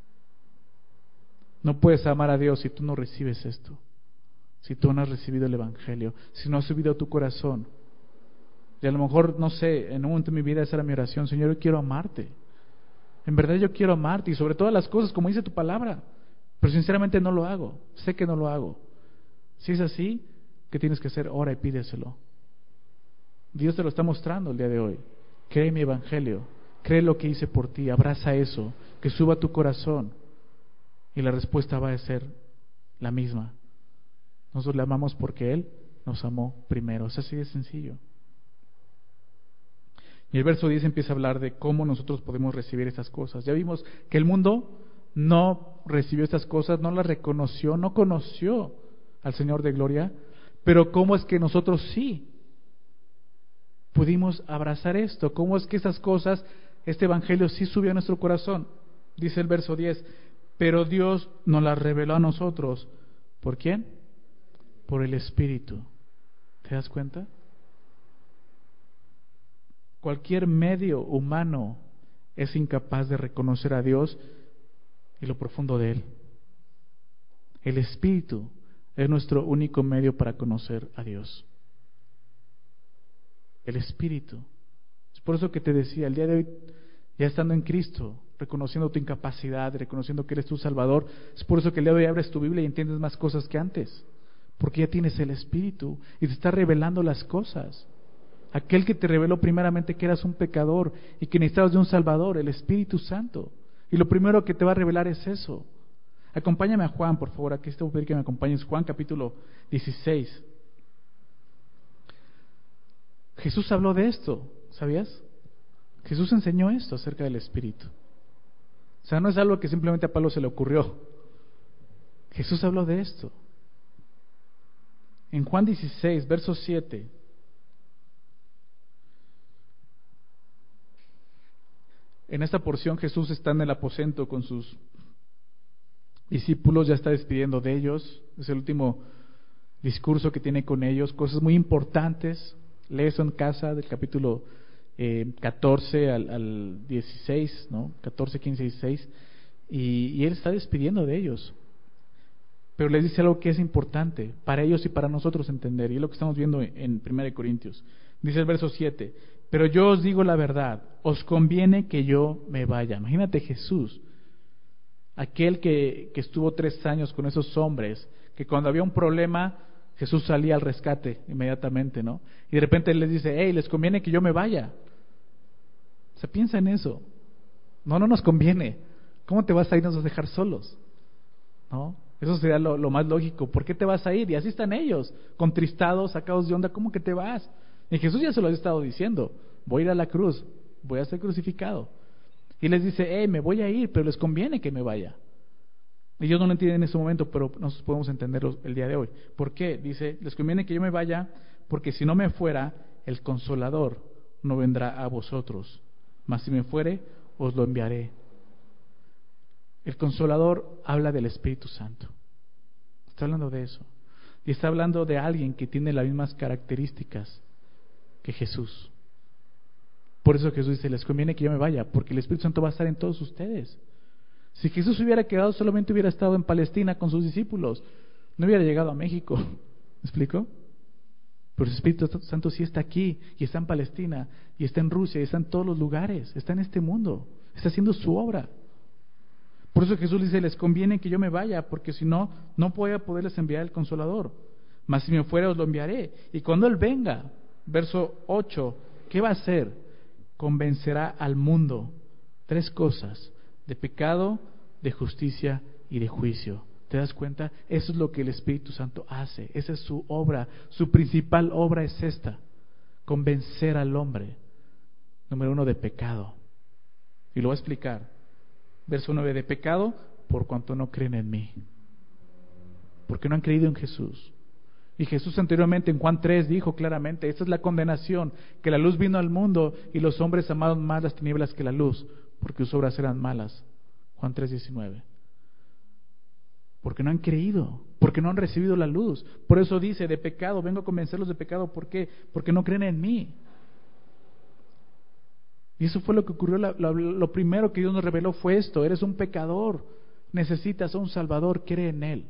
No puedes amar a Dios si tú no recibes esto, si tú no has recibido el Evangelio, si no has subido a tu corazón. Y a lo mejor, no sé, en un momento de mi vida esa era mi oración: Señor, yo quiero amarte. En verdad yo quiero amarte y sobre todas las cosas, como dice tu palabra, pero sinceramente no lo hago, sé que no lo hago. Si es así, ¿qué tienes que hacer? Ora y pídeselo. Dios te lo está mostrando el día de hoy. Cree mi Evangelio, cree lo que hice por ti, abraza eso, que suba a tu corazón, y la respuesta va a ser la misma. Nosotros le amamos porque Él nos amó primero. Es así de sencillo. Y el verso diez empieza a hablar de cómo nosotros podemos recibir estas cosas. Ya vimos que el mundo no recibió estas cosas, no las reconoció, no conoció al Señor de gloria, pero cómo es que nosotros sí pudimos abrazar esto, cómo es que esas cosas, este Evangelio sí subió a nuestro corazón. Dice el verso diez, pero Dios nos las reveló a nosotros. ¿Por quién? Por el Espíritu. ¿Te das cuenta? Cualquier medio humano es incapaz de reconocer a Dios y lo profundo de Él. El Espíritu es nuestro único medio para conocer a Dios. El Espíritu. Es por eso que te decía, el día de hoy, ya estando en Cristo, reconociendo tu incapacidad, reconociendo que eres tu Salvador, es por eso que el día de hoy abres tu Biblia y entiendes más cosas que antes, porque ya tienes el Espíritu y te está revelando las cosas. Aquel que te reveló primeramente que eras un pecador y que necesitabas de un Salvador, el Espíritu Santo. Y lo primero que te va a revelar es eso. Acompáñame a Juan, por favor. Aquí te voy a pedir que me acompañes. Juan capítulo dieciséis. Jesús habló de esto, ¿sabías? Jesús enseñó esto acerca del Espíritu. O sea, no es algo que simplemente a Pablo se le ocurrió. Jesús habló de esto. En Juan dieciséis, verso siete. En esta porción Jesús está en el aposento con sus discípulos, ya está despidiendo de ellos. Es el último discurso que tiene con ellos, cosas muy importantes. Lee eso en casa, del capítulo eh, catorce al, al dieciséis, ¿no? catorce, quince, dieciséis, y, y Él está despidiendo de ellos. Pero les dice algo que es importante para ellos y para nosotros entender, y es lo que estamos viendo en primera de Corintios. Dice el verso siete, pero yo os digo la verdad, os conviene que yo me vaya. Imagínate Jesús, aquel que, que estuvo tres años con esos hombres, que cuando había un problema, Jesús salía al rescate inmediatamente, ¿no? Y de repente Él les dice, hey, les conviene que yo me vaya. O sea, piensa en eso. No, no nos conviene. ¿Cómo te vas a ir? Nos vas a dejar solos, ¿no? Eso sería lo, lo más lógico. ¿Por qué te vas a ir? Y así están ellos, contristados, sacados de onda. ¿Cómo que te vas? Y Jesús ya se lo había estado diciendo, voy a ir a la cruz, voy a ser crucificado. Y les dice, hey, me voy a ir, pero les conviene que me vaya. Ellos no lo entienden en ese momento, pero nosotros podemos entenderlo el día de hoy. ¿Por qué? Dice, les conviene que yo me vaya, porque si no me fuera, el Consolador no vendrá a vosotros, mas si me fuere, os lo enviaré. El Consolador habla del Espíritu Santo. Está hablando de eso. Y está hablando de alguien que tiene las mismas características que Jesús. Por eso Jesús dice, les conviene que yo me vaya, porque el Espíritu Santo va a estar en todos ustedes. Si Jesús hubiera quedado, solamente hubiera estado en Palestina con sus discípulos, no hubiera llegado a México. ¿Me explico? Pero el Espíritu Santo sí está aquí, y está en Palestina, y está en Rusia, y está en todos los lugares, está en este mundo, está haciendo su obra. Por eso Jesús dice, les conviene que yo me vaya, porque si no, no voy a poderles enviar el Consolador. Mas si me fuera, os lo enviaré. Y cuando Él venga, verso ocho, ¿qué va a hacer? Convencerá al mundo. Tres cosas: de pecado, de justicia y de juicio. ¿Te das cuenta? Eso es lo que el Espíritu Santo hace. Esa es su obra. Su principal obra es esta. convencer al hombre, número uno, de pecado. Y lo voy a explicar. Verso nueve, de pecado por cuanto no creen en mí. Porque no han creído en Jesús. Y Jesús anteriormente en Juan tres dijo claramente, esta es la condenación, que la luz vino al mundo y los hombres amaron más las tinieblas que la luz, porque sus obras eran malas. Juan tres diecinueve. Porque no han creído, porque no han recibido la luz. Por eso dice, de pecado, vengo a convencerlos de pecado. ¿Por qué? Porque no creen en mí. Y eso fue lo que ocurrió. Lo, lo, lo primero que Dios nos reveló fue esto: eres un pecador, necesitas a un Salvador, cree en Él.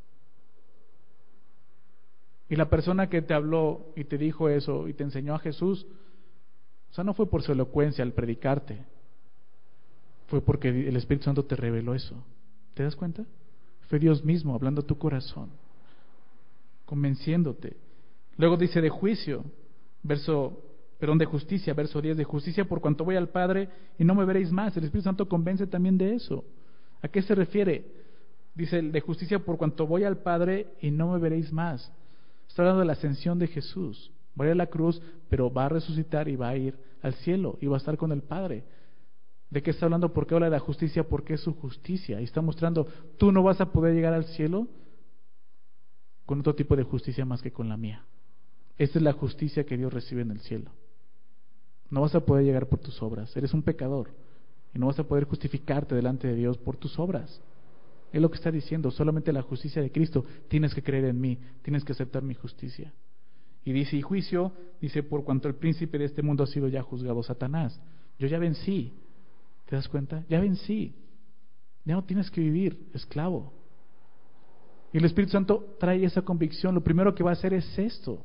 Y la persona que te habló y te dijo eso y te enseñó a Jesús, o sea, no fue por su elocuencia al predicarte, fue porque el Espíritu Santo te reveló eso. ¿Te das cuenta? Fue Dios mismo hablando a tu corazón, convenciéndote. Luego dice de juicio, verso, perdón, de justicia, verso diez, de justicia por cuanto voy al Padre y no me veréis más. El Espíritu Santo convence también de eso. ¿A qué se refiere? Dice de justicia por cuanto voy al Padre y no me veréis más. Está hablando de la ascensión de Jesús. Va a ir a la cruz, pero va a resucitar y va a ir al cielo y va a estar con el Padre. ¿De qué está hablando? ¿Por qué habla de la justicia? Porque es su justicia. Y está mostrando, tú no vas a poder llegar al cielo con otro tipo de justicia más que con la mía. Esta es la justicia que Dios recibe en el cielo. No vas a poder llegar por tus obras. Eres un pecador y no vas a poder justificarte delante de Dios por tus obras. Es lo que está diciendo, solamente la justicia de Cristo. Tienes que creer en mí, tienes que aceptar mi justicia. Y dice, y juicio, dice, por cuanto el príncipe de este mundo ha sido ya juzgado, Satanás. Yo ya vencí, ¿te das cuenta? Ya vencí, ya no tienes que vivir esclavo. Y el Espíritu Santo trae esa convicción. Lo primero que va a hacer es esto.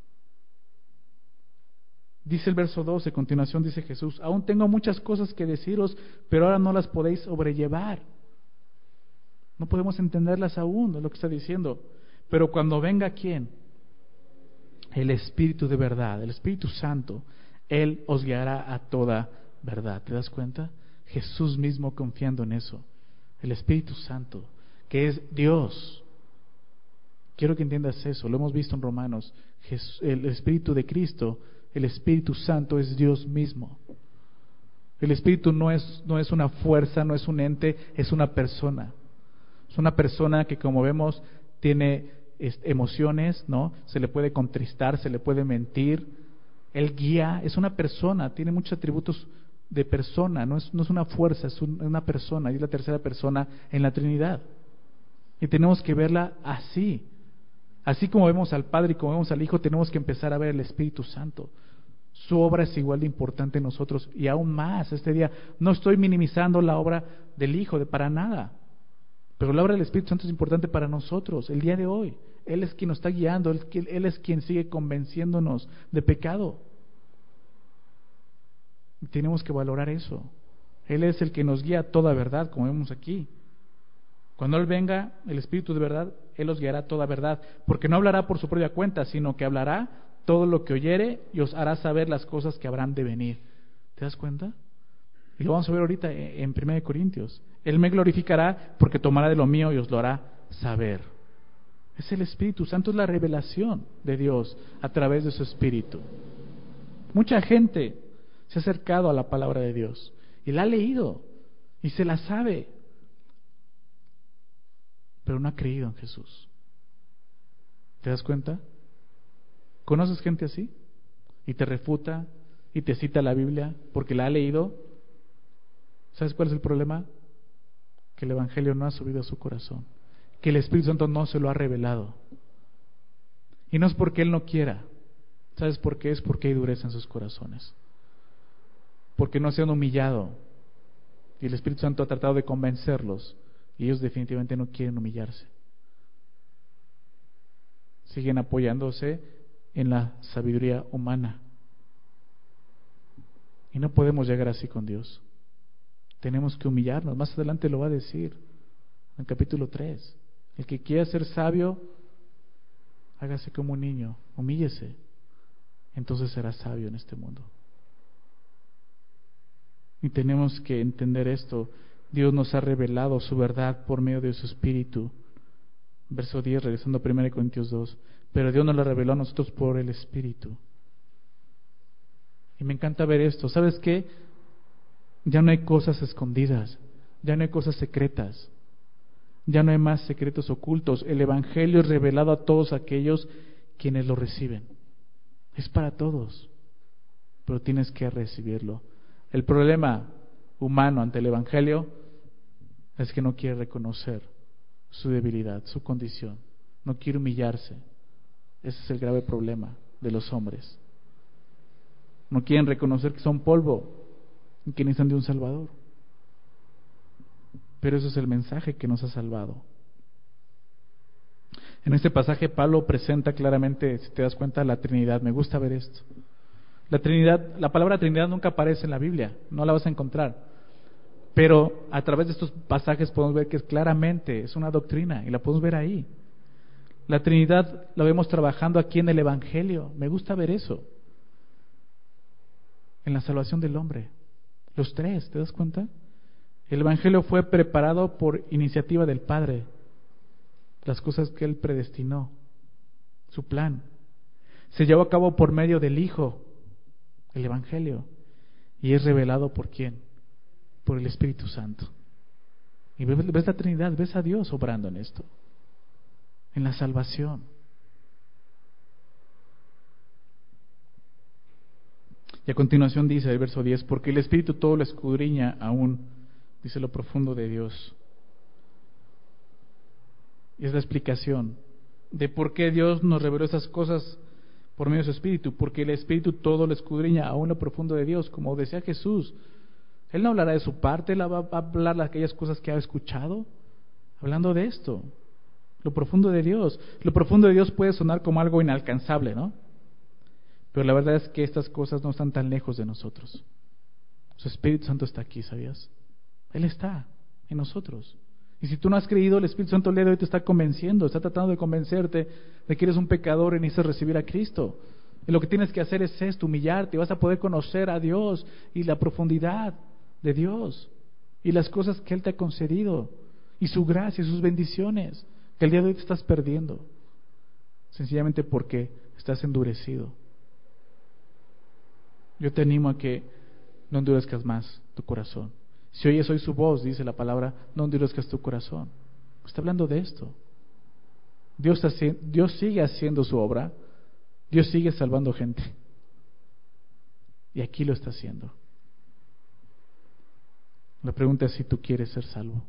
Dice el verso doce, a continuación dice Jesús, aún tengo muchas cosas que deciros, pero ahora no las podéis sobrellevar. No podemos entenderlas aún, es lo que está diciendo. Pero cuando venga, ¿quién? El Espíritu de verdad, el Espíritu Santo, Él os guiará a toda verdad. ¿Te das cuenta? Jesús mismo confiando en eso. El Espíritu Santo, que es Dios. Quiero que entiendas eso, lo hemos visto en Romanos. Jesús, el Espíritu de Cristo, el Espíritu Santo es Dios mismo. El Espíritu no es, no es una fuerza, no es un ente, es una persona. Es una persona que, como vemos, tiene emociones, ¿no? Se le puede contristar, se le puede mentir. Él guía, es una persona, tiene muchos atributos de persona, no es, no es una fuerza, es un, una persona, y es la tercera persona en la Trinidad. Y tenemos que verla así. Así como vemos al Padre y como vemos al Hijo, tenemos que empezar a ver el Espíritu Santo. Su obra es igual de importante en nosotros, y aún más este día. No estoy minimizando la obra del Hijo, de para nada. Pero la obra del Espíritu Santo es importante para nosotros, el día de hoy. Él es quien nos está guiando, Él, Él es quien sigue convenciéndonos de pecado. Y tenemos que valorar eso. Él es el que nos guía a toda verdad, como vemos aquí. Cuando Él venga, el Espíritu de verdad, Él os guiará a toda verdad. Porque no hablará por su propia cuenta, sino que hablará todo lo que oyere y os hará saber las cosas que habrán de venir. ¿Te das cuenta? Y lo vamos a ver ahorita en primera de Corintios. Él me glorificará porque tomará de lo mío y os lo hará saber. Es el Espíritu Santo, es la revelación de Dios a través de su Espíritu. Mucha gente se ha acercado a la palabra de Dios y la ha leído y se la sabe, pero no ha creído en Jesús. ¿Te das cuenta? ¿Conoces gente así? Y te refuta y te cita la Biblia porque la ha leído. ¿Sabes cuál es el problema? Que el Evangelio no ha subido a su corazón, que el Espíritu Santo no se lo ha revelado. Y no es porque Él no quiera. ¿Sabes por qué? Es porque hay dureza en sus corazones, porque no se han humillado y el Espíritu Santo ha tratado de convencerlos y ellos definitivamente no quieren humillarse. Siguen apoyándose en la sabiduría humana y no podemos llegar así con Dios. Tenemos que humillarnos. Más adelante lo va a decir en el capítulo tres. El que quiera ser sabio, hágase como un niño, humíllese, entonces será sabio en este mundo. Y tenemos que entender esto. Dios nos ha revelado su verdad por medio de su Espíritu. Verso diez, regresando a primera de Corintios dos. Pero Dios nos la reveló a nosotros por el Espíritu. Y me encanta ver esto. ¿Sabes qué? Ya no hay cosas escondidas, ya no hay cosas secretas, ya no hay más secretos ocultos. El Evangelio es revelado a todos aquellos quienes lo reciben. Es para todos, pero tienes que recibirlo. El problema humano ante el Evangelio es que no quiere reconocer su debilidad, su condición, no quiere humillarse. Ese es el grave problema de los hombres. No quieren reconocer que son polvo y que necesitan de un Salvador. Pero ese es el mensaje que nos ha salvado. En este pasaje Pablo presenta claramente, si te das cuenta, la Trinidad. Me gusta ver esto. La Trinidad, la palabra Trinidad nunca aparece en la Biblia, no la vas a encontrar. Pero a través de estos pasajes podemos ver que es claramente, es una doctrina y la podemos ver ahí. La Trinidad la vemos trabajando aquí en el Evangelio. Me gusta ver eso. En la salvación del hombre. Los tres, ¿te das cuenta? El Evangelio fue preparado por iniciativa del Padre. Las cosas que Él predestinó. Su plan. Se llevó a cabo por medio del Hijo. El Evangelio. Y es revelado por quién? Por el Espíritu Santo. Y ves, ves la Trinidad, ves a Dios obrando en esto. En la salvación. Y a continuación dice el verso diez, porque el Espíritu todo lo escudriña aún, dice, lo profundo de Dios. Y es la explicación de por qué Dios nos reveló esas cosas por medio de su Espíritu, porque el Espíritu todo lo escudriña aún lo profundo de Dios, como decía Jesús. Él no hablará de su parte, Él va a hablar de aquellas cosas que ha escuchado, hablando de esto, lo profundo de Dios. Lo profundo de Dios puede sonar como algo inalcanzable, ¿no? Pero la verdad es que estas cosas no están tan lejos de nosotros. Su Espíritu Santo está aquí, ¿sabías? Él está en nosotros. Y si tú no has creído, el Espíritu Santo el día de hoy te está convenciendo, está tratando de convencerte de que eres un pecador y necesitas recibir a Cristo. Y lo que tienes que hacer es esto, humillarte, y vas a poder conocer a Dios y la profundidad de Dios y las cosas que Él te ha concedido y su gracia y sus bendiciones que el día de hoy te estás perdiendo, sencillamente porque estás endurecido. Yo te animo a que no endurezcas más tu corazón. Si oyes hoy su voz, dice la palabra, no endurezcas tu corazón. Está hablando de esto. Dios, hace, Dios sigue haciendo su obra. Dios sigue salvando gente. Y aquí lo está haciendo. La pregunta es si tú quieres ser salvo.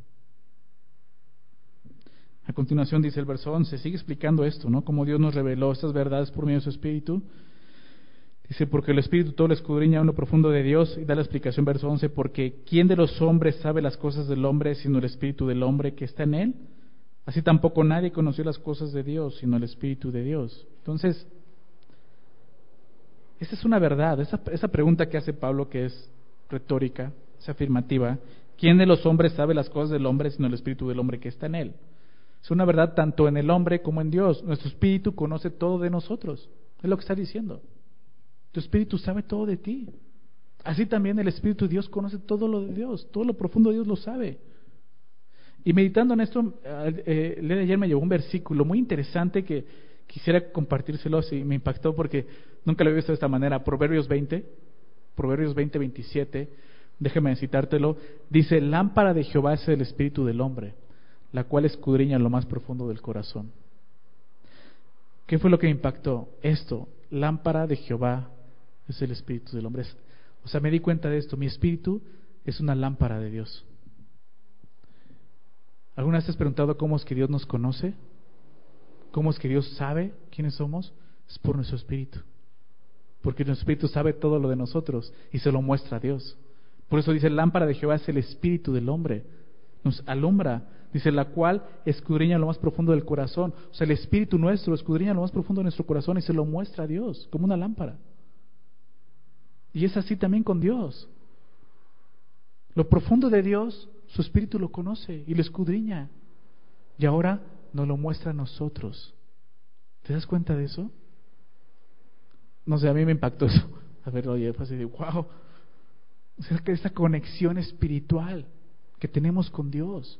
A continuación dice el verso once, sigue explicando esto, ¿no? Cómo Dios nos reveló estas verdades por medio de su Espíritu. Dice, porque el Espíritu todo lo escudriña en lo profundo de Dios, y da la explicación, verso once, porque ¿quién de los hombres sabe las cosas del hombre sino el Espíritu del hombre que está en él? Así tampoco nadie conoció las cosas de Dios sino el Espíritu de Dios. Entonces, esa es una verdad, esa, esa pregunta que hace Pablo, que es retórica, es afirmativa. ¿Quién de los hombres sabe las cosas del hombre sino el Espíritu del hombre que está en él? Es una verdad tanto en el hombre como en Dios. Nuestro Espíritu conoce todo de nosotros, es lo que está diciendo. Tu Espíritu sabe todo de ti. Así también el Espíritu de Dios conoce todo lo de Dios, todo lo profundo de Dios lo sabe. Y meditando en esto, eh, el día de ayer me llegó un versículo muy interesante que quisiera compartírselo, y me impactó porque nunca lo había visto de esta manera. Proverbios veinte, Proverbios veinte, veintisiete, déjame citártelo. Dice, lámpara de Jehová es el Espíritu del hombre, la cual escudriña lo más profundo del corazón. ¿Qué fue lo que me impactó? Esto, lámpara de Jehová es el Espíritu del hombre. O sea, me di cuenta de esto, mi espíritu es una lámpara de Dios. ¿Alguna vez te has preguntado cómo es que Dios nos conoce? ¿Cómo es que Dios sabe quiénes somos? Es por nuestro espíritu. Porque nuestro espíritu sabe todo lo de nosotros y se lo muestra a Dios. Por eso dice, lámpara de Jehová es el Espíritu del hombre. Nos alumbra, dice, la cual escudriña lo más profundo del corazón. O sea, el Espíritu nuestro escudriña lo más profundo de nuestro corazón y se lo muestra a Dios como una lámpara. Y es así también con Dios. Lo profundo de Dios, su Espíritu lo conoce y lo escudriña. Y ahora nos lo muestra a nosotros. ¿Te das cuenta de eso? No sé, a mí me impactó eso. A ver, oye, fue así de wow. O sea, que esta conexión espiritual que tenemos con Dios.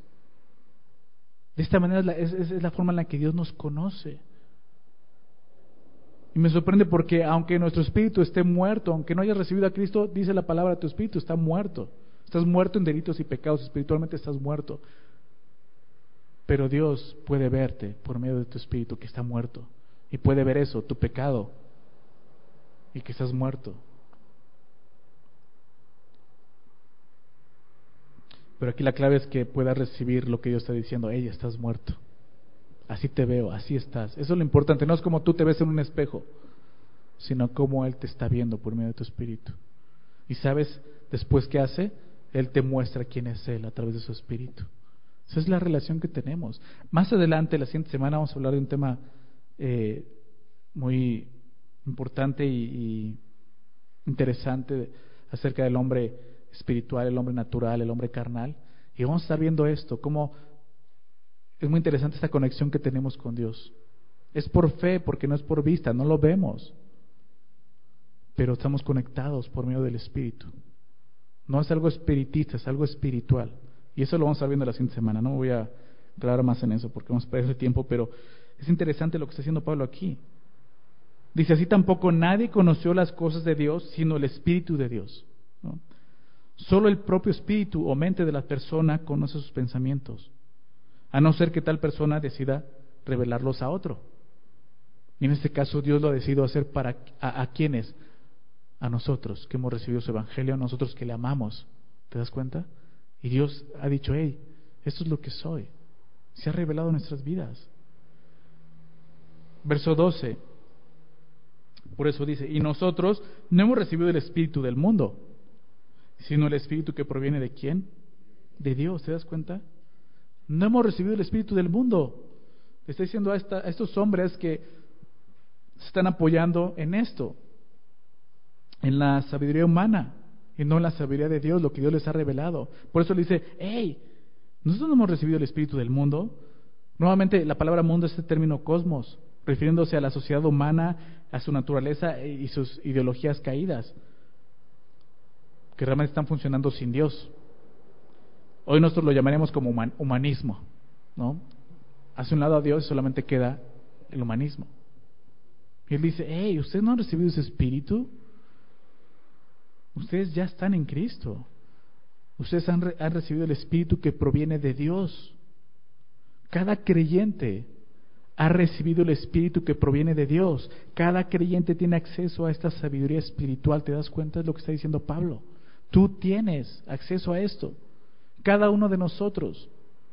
De esta manera es la, es, es la forma en la que Dios nos conoce. Y me sorprende porque aunque nuestro espíritu esté muerto, aunque no hayas recibido a Cristo, dice la palabra, tu espíritu está muerto. Estás muerto en delitos y pecados, espiritualmente estás muerto. Pero Dios puede verte por medio de tu espíritu que está muerto. Y puede ver eso, tu pecado, y que estás muerto. Pero aquí la clave es que puedas recibir lo que Dios está diciendo. Hey, estás muerto. Así te veo, así estás. Eso es lo importante. No es como tú te ves en un espejo, sino como Él te está viendo por medio de tu espíritu. Y sabes, después ¿qué hace? Él te muestra quién es Él a través de su espíritu. Esa es la relación que tenemos. Más adelante, la siguiente semana, vamos a hablar de un tema eh, muy importante y, y interesante acerca del hombre espiritual, el hombre natural, el hombre carnal. Y vamos a estar viendo esto, cómo es muy interesante esta conexión que tenemos con Dios. Es por fe, porque no es por vista, no lo vemos, pero estamos conectados por medio del Espíritu. No es algo espiritista, es algo espiritual. Y eso lo vamos a estar viendo la siguiente semana. No me voy a aclarar más en eso porque vamos a perder tiempo, pero es interesante lo que está haciendo Pablo aquí. Dice, así tampoco nadie conoció las cosas de Dios, sino el Espíritu de Dios, ¿no? Solo el propio espíritu o mente de la persona conoce sus pensamientos, a no ser que tal persona decida revelarlos a otro. Y en este caso Dios lo ha decidido hacer para a, a quienes, a nosotros que hemos recibido su evangelio, a nosotros que le amamos. ¿Te das cuenta? Y Dios ha dicho, hey, esto es lo que soy. Se ha revelado en nuestras vidas. Verso doce. Por eso dice, y nosotros no hemos recibido el espíritu del mundo, sino el espíritu que proviene de ¿quién? De Dios. ¿Te das cuenta? No hemos recibido el espíritu del mundo. Le está diciendo a, esta, a estos hombres que se están apoyando en esto, en la sabiduría humana y no en la sabiduría de Dios, lo que Dios les ha revelado. Por eso le dice, hey, nosotros no hemos recibido el espíritu del mundo. Nuevamente la palabra mundo es este término cosmos, refiriéndose a la sociedad humana, a su naturaleza y sus ideologías caídas, que realmente están funcionando sin Dios. Hoy nosotros lo llamaremos como human, humanismo, ¿no? Hace un lado a Dios y solamente queda el humanismo. Y Él dice, hey, ¿ustedes no han recibido ese espíritu? Ustedes ya están en Cristo. Ustedes han, re, han recibido el espíritu que proviene de Dios. Cada creyente ha recibido el espíritu que proviene de Dios. Cada creyente tiene acceso a esta sabiduría espiritual. ¿Te das cuenta de lo que está diciendo Pablo? Tú tienes acceso a esto. Cada uno de nosotros.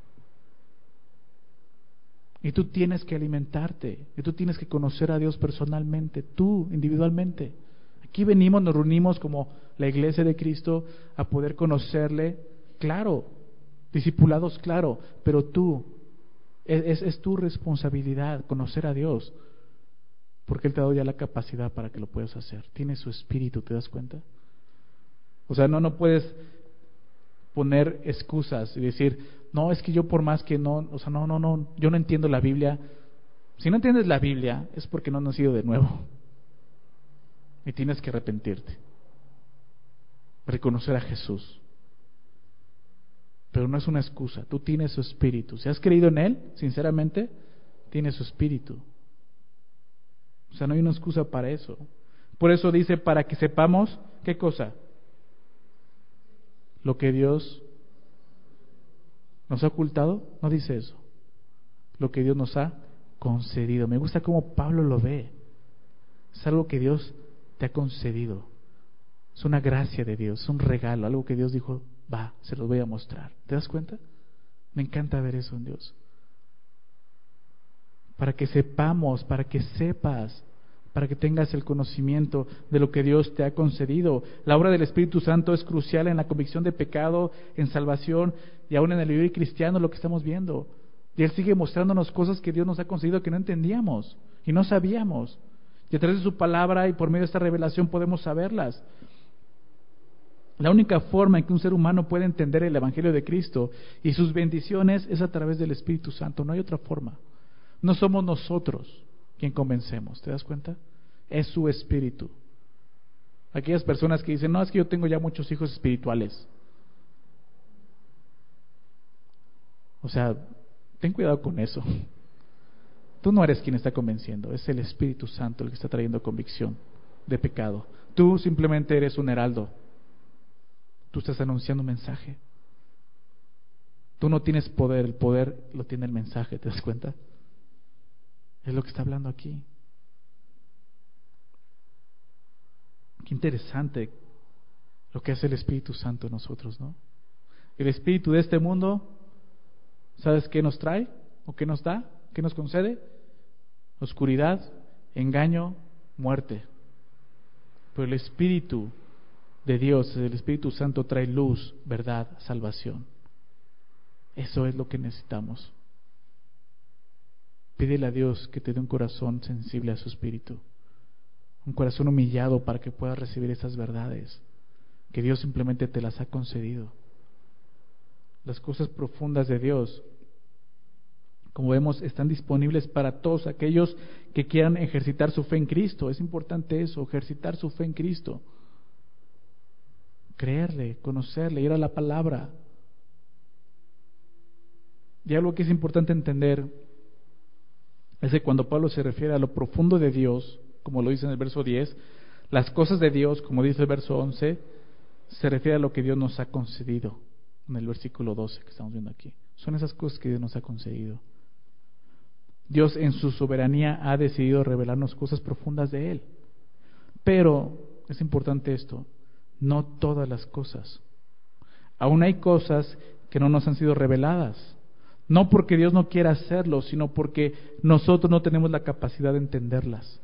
Y tú tienes que alimentarte. Y tú tienes que conocer a Dios personalmente. Tú, individualmente. Aquí venimos, nos reunimos como la iglesia de Cristo a poder conocerle, claro, discipulados, claro, pero tú, es, es tu responsabilidad conocer a Dios, porque Él te ha dado ya la capacidad para que lo puedas hacer. Tienes su espíritu, ¿te das cuenta? O sea, no, no puedes poner excusas y decir, no, es que yo por más que no, o sea, no, no, no, yo no entiendo la Biblia. Si no entiendes la Biblia es porque no has nacido de nuevo. Y tienes que arrepentirte, reconocer a Jesús. Pero no es una excusa, tú tienes su espíritu. Si has creído en Él, sinceramente, tienes su espíritu. O sea, no hay una excusa para eso. Por eso dice, para que sepamos, ¿qué cosa? Lo que Dios nos ha ocultado, no dice eso. Lo que Dios nos ha concedido. Me gusta cómo Pablo lo ve. Es algo que Dios te ha concedido. Es una gracia de Dios, es un regalo, algo que Dios dijo, va, se los voy a mostrar. ¿Te das cuenta? Me encanta ver eso en Dios. Para que sepamos, para que sepas, para que tengas el conocimiento de lo que Dios te ha concedido. La obra del Espíritu Santo es crucial en la convicción de pecado, en salvación y aún en el vivir cristiano, lo que estamos viendo. Y Él sigue mostrándonos cosas que Dios nos ha concedido que no entendíamos y no sabíamos. Y a través de su palabra y por medio de esta revelación podemos saberlas. La única forma en que un ser humano puede entender el Evangelio de Cristo y sus bendiciones es a través del Espíritu Santo. No hay otra forma. No somos nosotros quien convencemos. ¿Te das cuenta? Es su Espíritu. Aquellas personas que dicen, no, es que yo tengo ya muchos hijos espirituales. O sea, ten cuidado con eso. Tú no eres quien está convenciendo, es el Espíritu Santo el que está trayendo convicción de pecado. Tú simplemente eres un heraldo. Tú estás anunciando un mensaje. Tú no tienes poder, el poder lo tiene el mensaje, ¿te das cuenta? Es lo que está hablando aquí. Qué interesante lo que hace el Espíritu Santo en nosotros, ¿no? El espíritu de este mundo, ¿sabes qué nos trae? ¿O qué nos da? ¿Qué nos concede? Oscuridad, engaño, muerte. Pero el Espíritu de Dios, el Espíritu Santo, trae luz, verdad, salvación. Eso es lo que necesitamos. Pídele a Dios que te dé un corazón sensible a su Espíritu, un corazón humillado para que puedas recibir esas verdades que Dios simplemente te las ha concedido. Las cosas profundas de Dios, como vemos, están disponibles para todos aquellos que quieran ejercitar su fe en Cristo. Es importante eso, ejercitar su fe en Cristo. Creerle, conocerle, ir a la palabra. Y algo que es importante entender es que cuando Pablo se refiere a lo profundo de Dios, como lo dice en el verso diez, las cosas de Dios, como dice el verso once, se refiere a lo que Dios nos ha concedido. En el versículo doce que estamos viendo aquí. Son esas cosas que Dios nos ha concedido. Dios en su soberanía ha decidido revelarnos cosas profundas de Él. Pero, es importante esto, no todas las cosas. Aún hay cosas que no nos han sido reveladas. No porque Dios no quiera hacerlo, sino porque nosotros no tenemos la capacidad de entenderlas.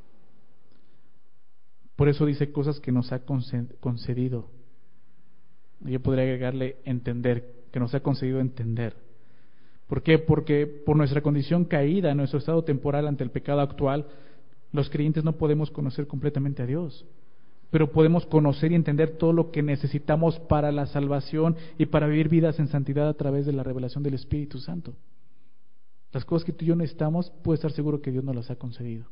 Por eso dice cosas que nos ha concedido. Yo podría agregarle entender, que nos ha concedido entender. ¿Por qué? Porque por nuestra condición caída, nuestro estado temporal ante el pecado actual, los creyentes no podemos conocer completamente a Dios, pero podemos conocer y entender todo lo que necesitamos para la salvación y para vivir vidas en santidad a través de la revelación del Espíritu Santo. Las cosas que tú y yo necesitamos, puedes estar seguro que Dios nos las ha concedido.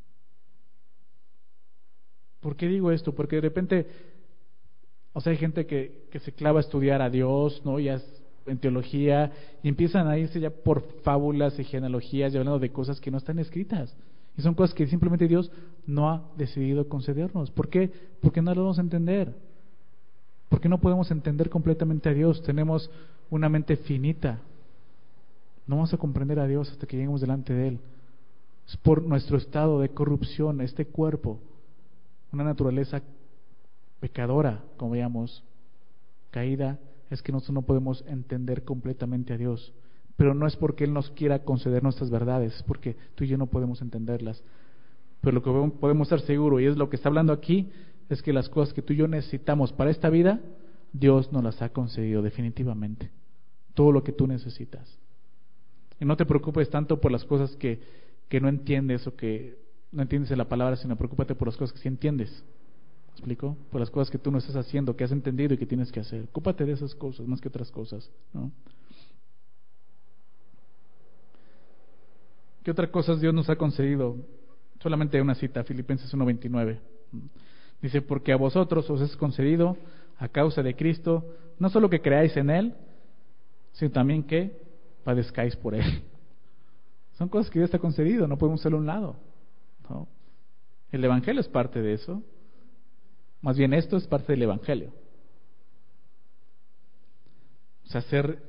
¿Por qué digo esto? Porque de repente, o sea, hay gente que, que se clava a estudiar a Dios, ¿no? Ya es en teología, y empiezan a irse ya por fábulas y genealogías y hablando de cosas que no están escritas. Y son cosas que simplemente Dios no ha decidido concedernos. ¿Por qué? Porque no lo vamos a entender. Porque no podemos entender completamente a Dios. Tenemos una mente finita. No vamos a comprender a Dios hasta que lleguemos delante de Él. Es por nuestro estado de corrupción, este cuerpo, una naturaleza pecadora, como veíamos, caída, es que nosotros no podemos entender completamente a Dios. Pero no es porque Él nos quiera conceder nuestras verdades, es porque tú y yo no podemos entenderlas. Pero lo que podemos estar seguros, y es lo que está hablando aquí, es que las cosas que tú y yo necesitamos para esta vida, Dios nos las ha concedido definitivamente. Todo lo que tú necesitas. Y no te preocupes tanto por las cosas que, que no entiendes o que no entiendes en la palabra, sino preocúpate por las cosas que sí entiendes. ¿Me explico? Por las cosas que tú no estás haciendo, que has entendido y que tienes que hacer. Ocúpate de esas cosas más que otras cosas, ¿no? ¿Qué otras cosas Dios nos ha concedido? Solamente una cita, Filipenses uno veintinueve. Dice, porque a vosotros os es concedido, a causa de Cristo, no solo que creáis en Él, sino también que padezcáis por Él. Son cosas que Dios te ha concedido, no podemos hacerlo a un lado, ¿no? El Evangelio es parte de eso. Más bien esto es parte del Evangelio. O sea, ser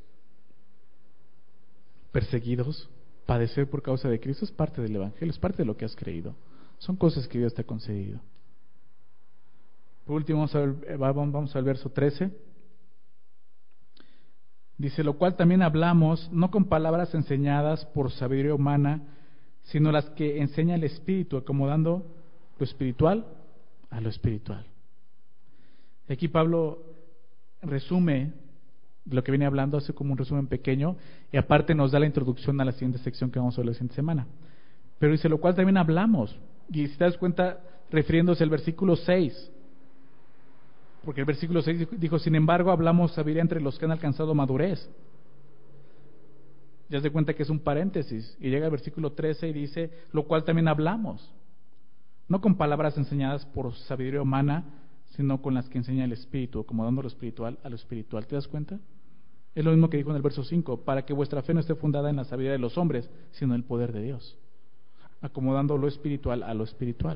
perseguidos, padecer por causa de Cristo es parte del Evangelio, es parte de lo que has creído. Son cosas que Dios te ha concedido. Por último, vamos, a ver, vamos al verso trece. Dice, lo cual también hablamos, no con palabras enseñadas por sabiduría humana, sino las que enseña el Espíritu, acomodando lo espiritual a lo espiritual. Y aquí Pablo resume lo que viene hablando, hace como un resumen pequeño, y aparte nos da la introducción a la siguiente sección que vamos a ver la siguiente semana. Pero dice, lo cual también hablamos, y si te das cuenta, refiriéndose al versículo seis, porque el versículo seis dijo, sin embargo, hablamos sabiduría entre los que han alcanzado madurez. Ya se cuenta que es un paréntesis, y llega el versículo trece y dice, lo cual también hablamos, no con palabras enseñadas por sabiduría humana, sino con las que enseña el Espíritu, acomodando lo espiritual a lo espiritual. ¿Te das cuenta? Es lo mismo que dijo en el verso cinco, para que vuestra fe no esté fundada en la sabiduría de los hombres, sino en el poder de Dios, acomodando lo espiritual a lo espiritual.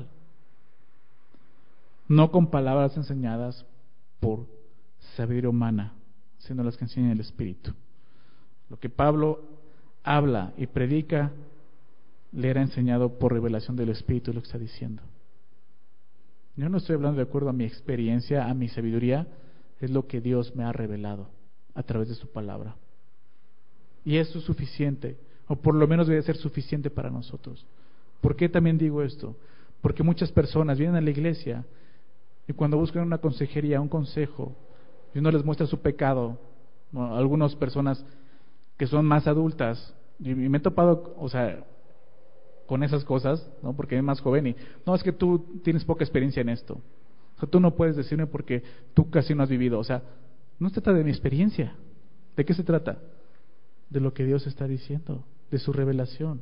No con palabras enseñadas por sabiduría humana, sino las que enseña el Espíritu. Lo que Pablo habla y predica le era enseñado por revelación del Espíritu, lo que está diciendo. Yo no estoy hablando de acuerdo a mi experiencia, a mi sabiduría, es lo que Dios me ha revelado a través de su palabra. Y eso es suficiente, o por lo menos debe ser suficiente para nosotros. ¿Por qué también digo esto? Porque muchas personas vienen a la iglesia y cuando buscan una consejería, un consejo, y uno les muestra su pecado, bueno, algunas personas que son más adultas, y me he topado, o sea, con esas cosas, ¿no? Porque es más joven y, no, es que tú tienes poca experiencia en esto. O sea, tú no puedes decirme porque tú casi no has vivido. O sea, no se trata de mi experiencia. ¿De qué se trata? De lo que Dios está diciendo, de su revelación.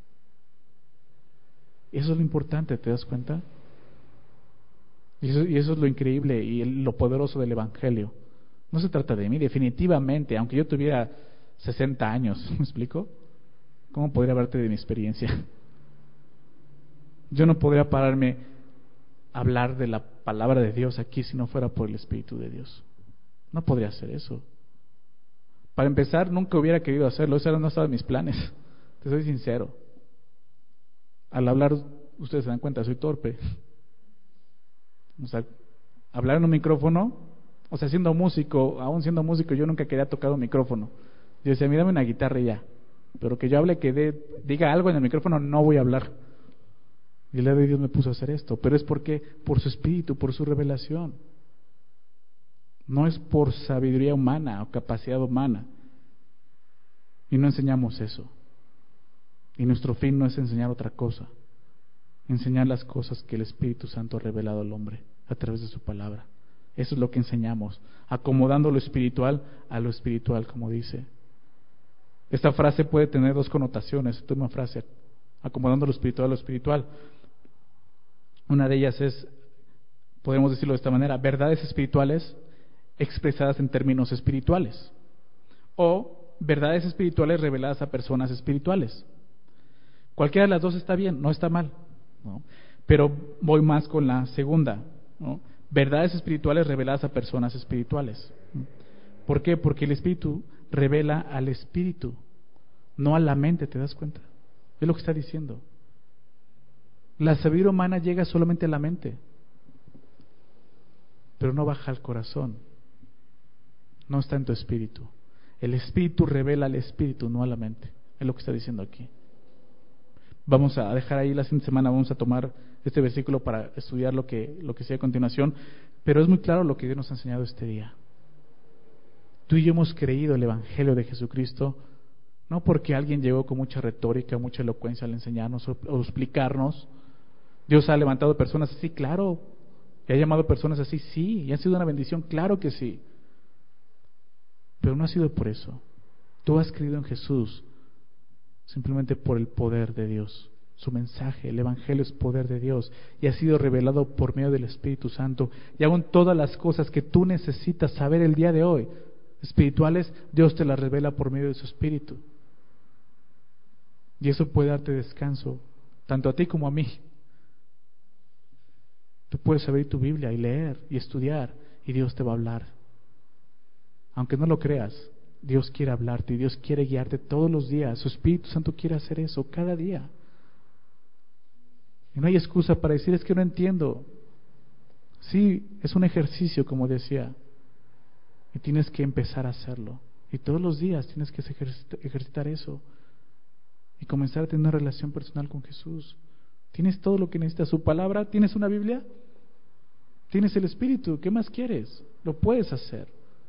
Eso es lo importante, ¿te das cuenta? Y eso, y eso es lo increíble y el, lo poderoso del Evangelio. No se trata de mí, definitivamente, aunque yo tuviera sesenta años, ¿me explico? ¿Cómo podría hablarte de mi experiencia? Yo no podría pararme a hablar de la palabra de Dios aquí si no fuera por el Espíritu de Dios. No podría hacer eso. Para empezar, nunca hubiera querido hacerlo, eso no estaba en mis planes, te soy sincero. Al hablar, ustedes se dan cuenta, soy torpe. O sea, hablar en un micrófono, o sea, siendo músico, aún siendo músico, yo nunca quería tocar un micrófono. Yo decía, mírame una guitarra y ya. Pero que yo hable, que de, diga algo en el micrófono, no voy a hablar. Y el día de hoy Dios me puso a hacer esto, pero es porque, por su Espíritu, por su revelación. No es por sabiduría humana o capacidad humana. Y no enseñamos eso. Y nuestro fin no es enseñar otra cosa. Enseñar las cosas que el Espíritu Santo ha revelado al hombre a través de su palabra. Eso es lo que enseñamos, acomodando lo espiritual a lo espiritual, como dice. Esta frase puede tener dos connotaciones, esta es una frase, acomodando lo espiritual a lo espiritual. Una de ellas es, podemos decirlo de esta manera, verdades espirituales expresadas en términos espirituales, o verdades espirituales reveladas a personas espirituales. Cualquiera de las dos está bien, no está mal, ¿no? Pero voy más con la segunda, ¿no? Verdades espirituales reveladas a personas espirituales. ¿Por qué? Porque el Espíritu revela al Espíritu, no a la mente, ¿te das cuenta? Es lo que está diciendo. La sabiduría humana llega solamente a la mente, pero no baja al corazón, no está en tu espíritu. El Espíritu revela al Espíritu, no a la mente. Es lo que está diciendo aquí. Vamos a dejar ahí la siguiente semana, vamos a tomar este versículo para estudiar lo que, lo que sigue a continuación, pero es muy claro lo que Dios nos ha enseñado este día. Tú y yo hemos creído el Evangelio de Jesucristo, no porque alguien llegó con mucha retórica, mucha elocuencia al enseñarnos o, o explicarnos. Dios ha levantado personas así, claro, y ha llamado personas así, sí, y ha sido una bendición, claro que sí. Pero no ha sido por eso. Tú has creído en Jesús simplemente por el poder de Dios. Su mensaje, el Evangelio es poder de Dios y ha sido revelado por medio del Espíritu Santo. Y aún todas las cosas que tú necesitas saber el día de hoy, espirituales, Dios te las revela por medio de su Espíritu. Y eso puede darte descanso, tanto a ti como a mí. Tú puedes abrir tu Biblia y leer y estudiar y Dios te va a hablar. Aunque no lo creas, Dios quiere hablarte y Dios quiere guiarte todos los días. Su Espíritu Santo quiere hacer eso cada día. Y no hay excusa para decir, es que no entiendo. Sí, es un ejercicio, como decía, y tienes que empezar a hacerlo. Y todos los días tienes que ejercitar eso y comenzar a tener una relación personal con Jesús. Tienes todo lo que necesitas, su palabra, tienes una Biblia, tienes el Espíritu, ¿qué más quieres? Lo puedes hacer.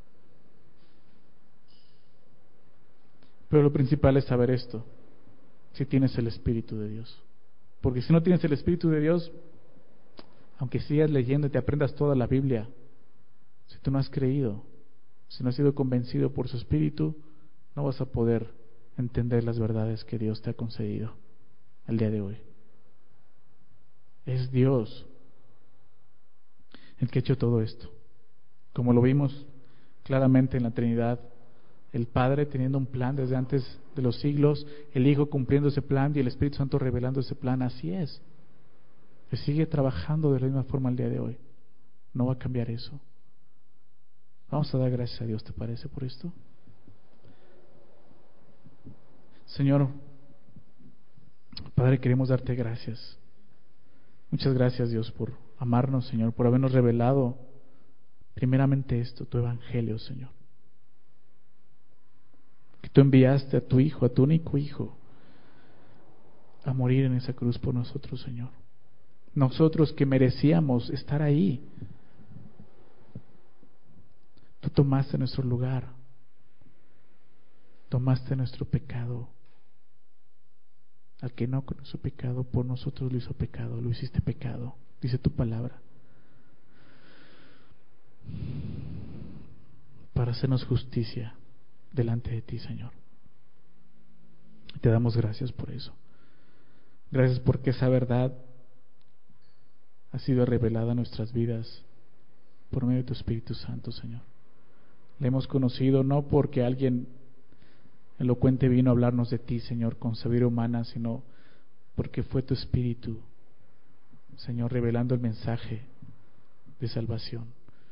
Pero lo principal es saber esto, si tienes el Espíritu de Dios. Porque si no tienes el Espíritu de Dios, aunque sigas leyendo y te aprendas toda la Biblia, si tú no has creído, si no has sido convencido por su Espíritu, no vas a poder entender las verdades que Dios te ha concedido el día de hoy. Es Dios el que ha hecho todo esto. Como lo vimos claramente en la Trinidad, El Padre teniendo un plan desde antes de los siglos, el Hijo cumpliendo ese plan y el Espíritu Santo revelando ese plan. Así es. Que sigue trabajando de la misma forma el día de hoy. No va a cambiar eso. Vamos a dar gracias a Dios, ¿te parece, por esto? Señor, Padre, queremos darte gracias. Muchas gracias, Dios, por amarnos, Señor, por habernos revelado primeramente esto, tu evangelio, Señor. Que tú enviaste a tu Hijo, a tu único Hijo, a morir en esa cruz por nosotros, Señor. Nosotros que merecíamos estar ahí, tú tomaste nuestro lugar, tomaste nuestro pecado. Al que no conoce pecado, por nosotros lo hizo pecado, lo hiciste pecado, dice tu palabra, para hacernos justicia delante de ti, Señor. Te damos gracias por eso. Gracias porque esa verdad ha sido revelada en nuestras vidas por medio de tu Espíritu Santo, Señor. La hemos conocido no porque alguien elocuente vino a hablarnos de ti, Señor, con sabiduría humana, sino porque fue tu Espíritu, Señor, revelando el mensaje de salvación.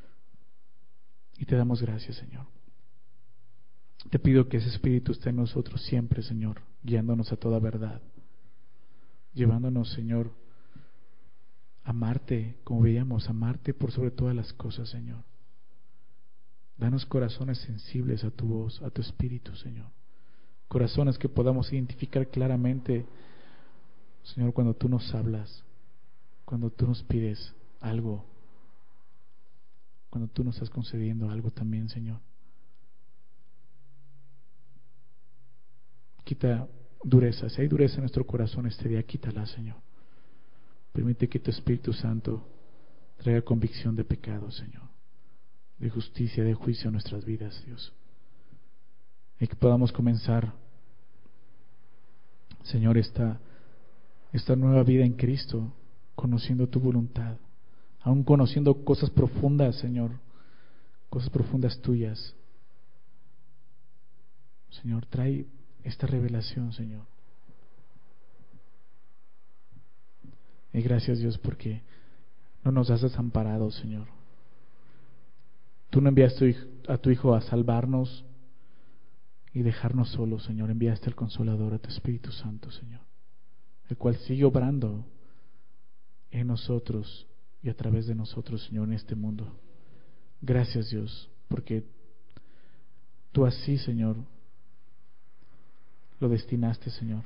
Y te damos gracias, Señor. Te pido que ese Espíritu esté en nosotros siempre, Señor, guiándonos a toda verdad, llevándonos, Señor, a amarte, como veíamos, amarte por sobre todas las cosas, Señor. Danos corazones sensibles a tu voz, a tu Espíritu, Señor. Corazones que podamos identificar claramente, Señor, cuando tú nos hablas, cuando tú nos pides algo, cuando tú nos estás concediendo algo también, Señor. Quita dureza, si hay dureza en nuestro corazón este día, quítala, Señor. Permite que tu Espíritu Santo traiga convicción de pecado, Señor, de justicia, de juicio en nuestras vidas, Dios. Y que podamos comenzar, Señor, esta, esta nueva vida en Cristo, conociendo tu voluntad, aún conociendo cosas profundas, Señor, cosas profundas tuyas. Señor, trae esta revelación, Señor. Y gracias, Dios, porque no nos has desamparado, Señor. Tú no enviaste a tu Hijo a salvarnos y dejarnos solos, Señor. Enviaste al Consolador, a tu Espíritu Santo, Señor, el cual sigue obrando en nosotros y a través de nosotros, Señor, en este mundo. Gracias, Dios, porque tú así, Señor, lo destinaste, Señor.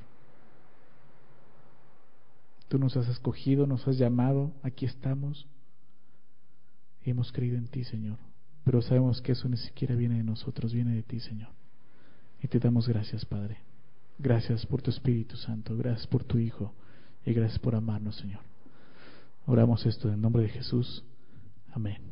Tú nos has escogido, nos has llamado, aquí estamos y hemos creído en ti, Señor. Pero sabemos que eso ni siquiera viene de nosotros, viene de ti, Señor. Y te damos gracias, Padre. Gracias por tu Espíritu Santo, gracias por tu Hijo y gracias por amarnos, Señor. Oramos esto en el nombre de Jesús. Amén.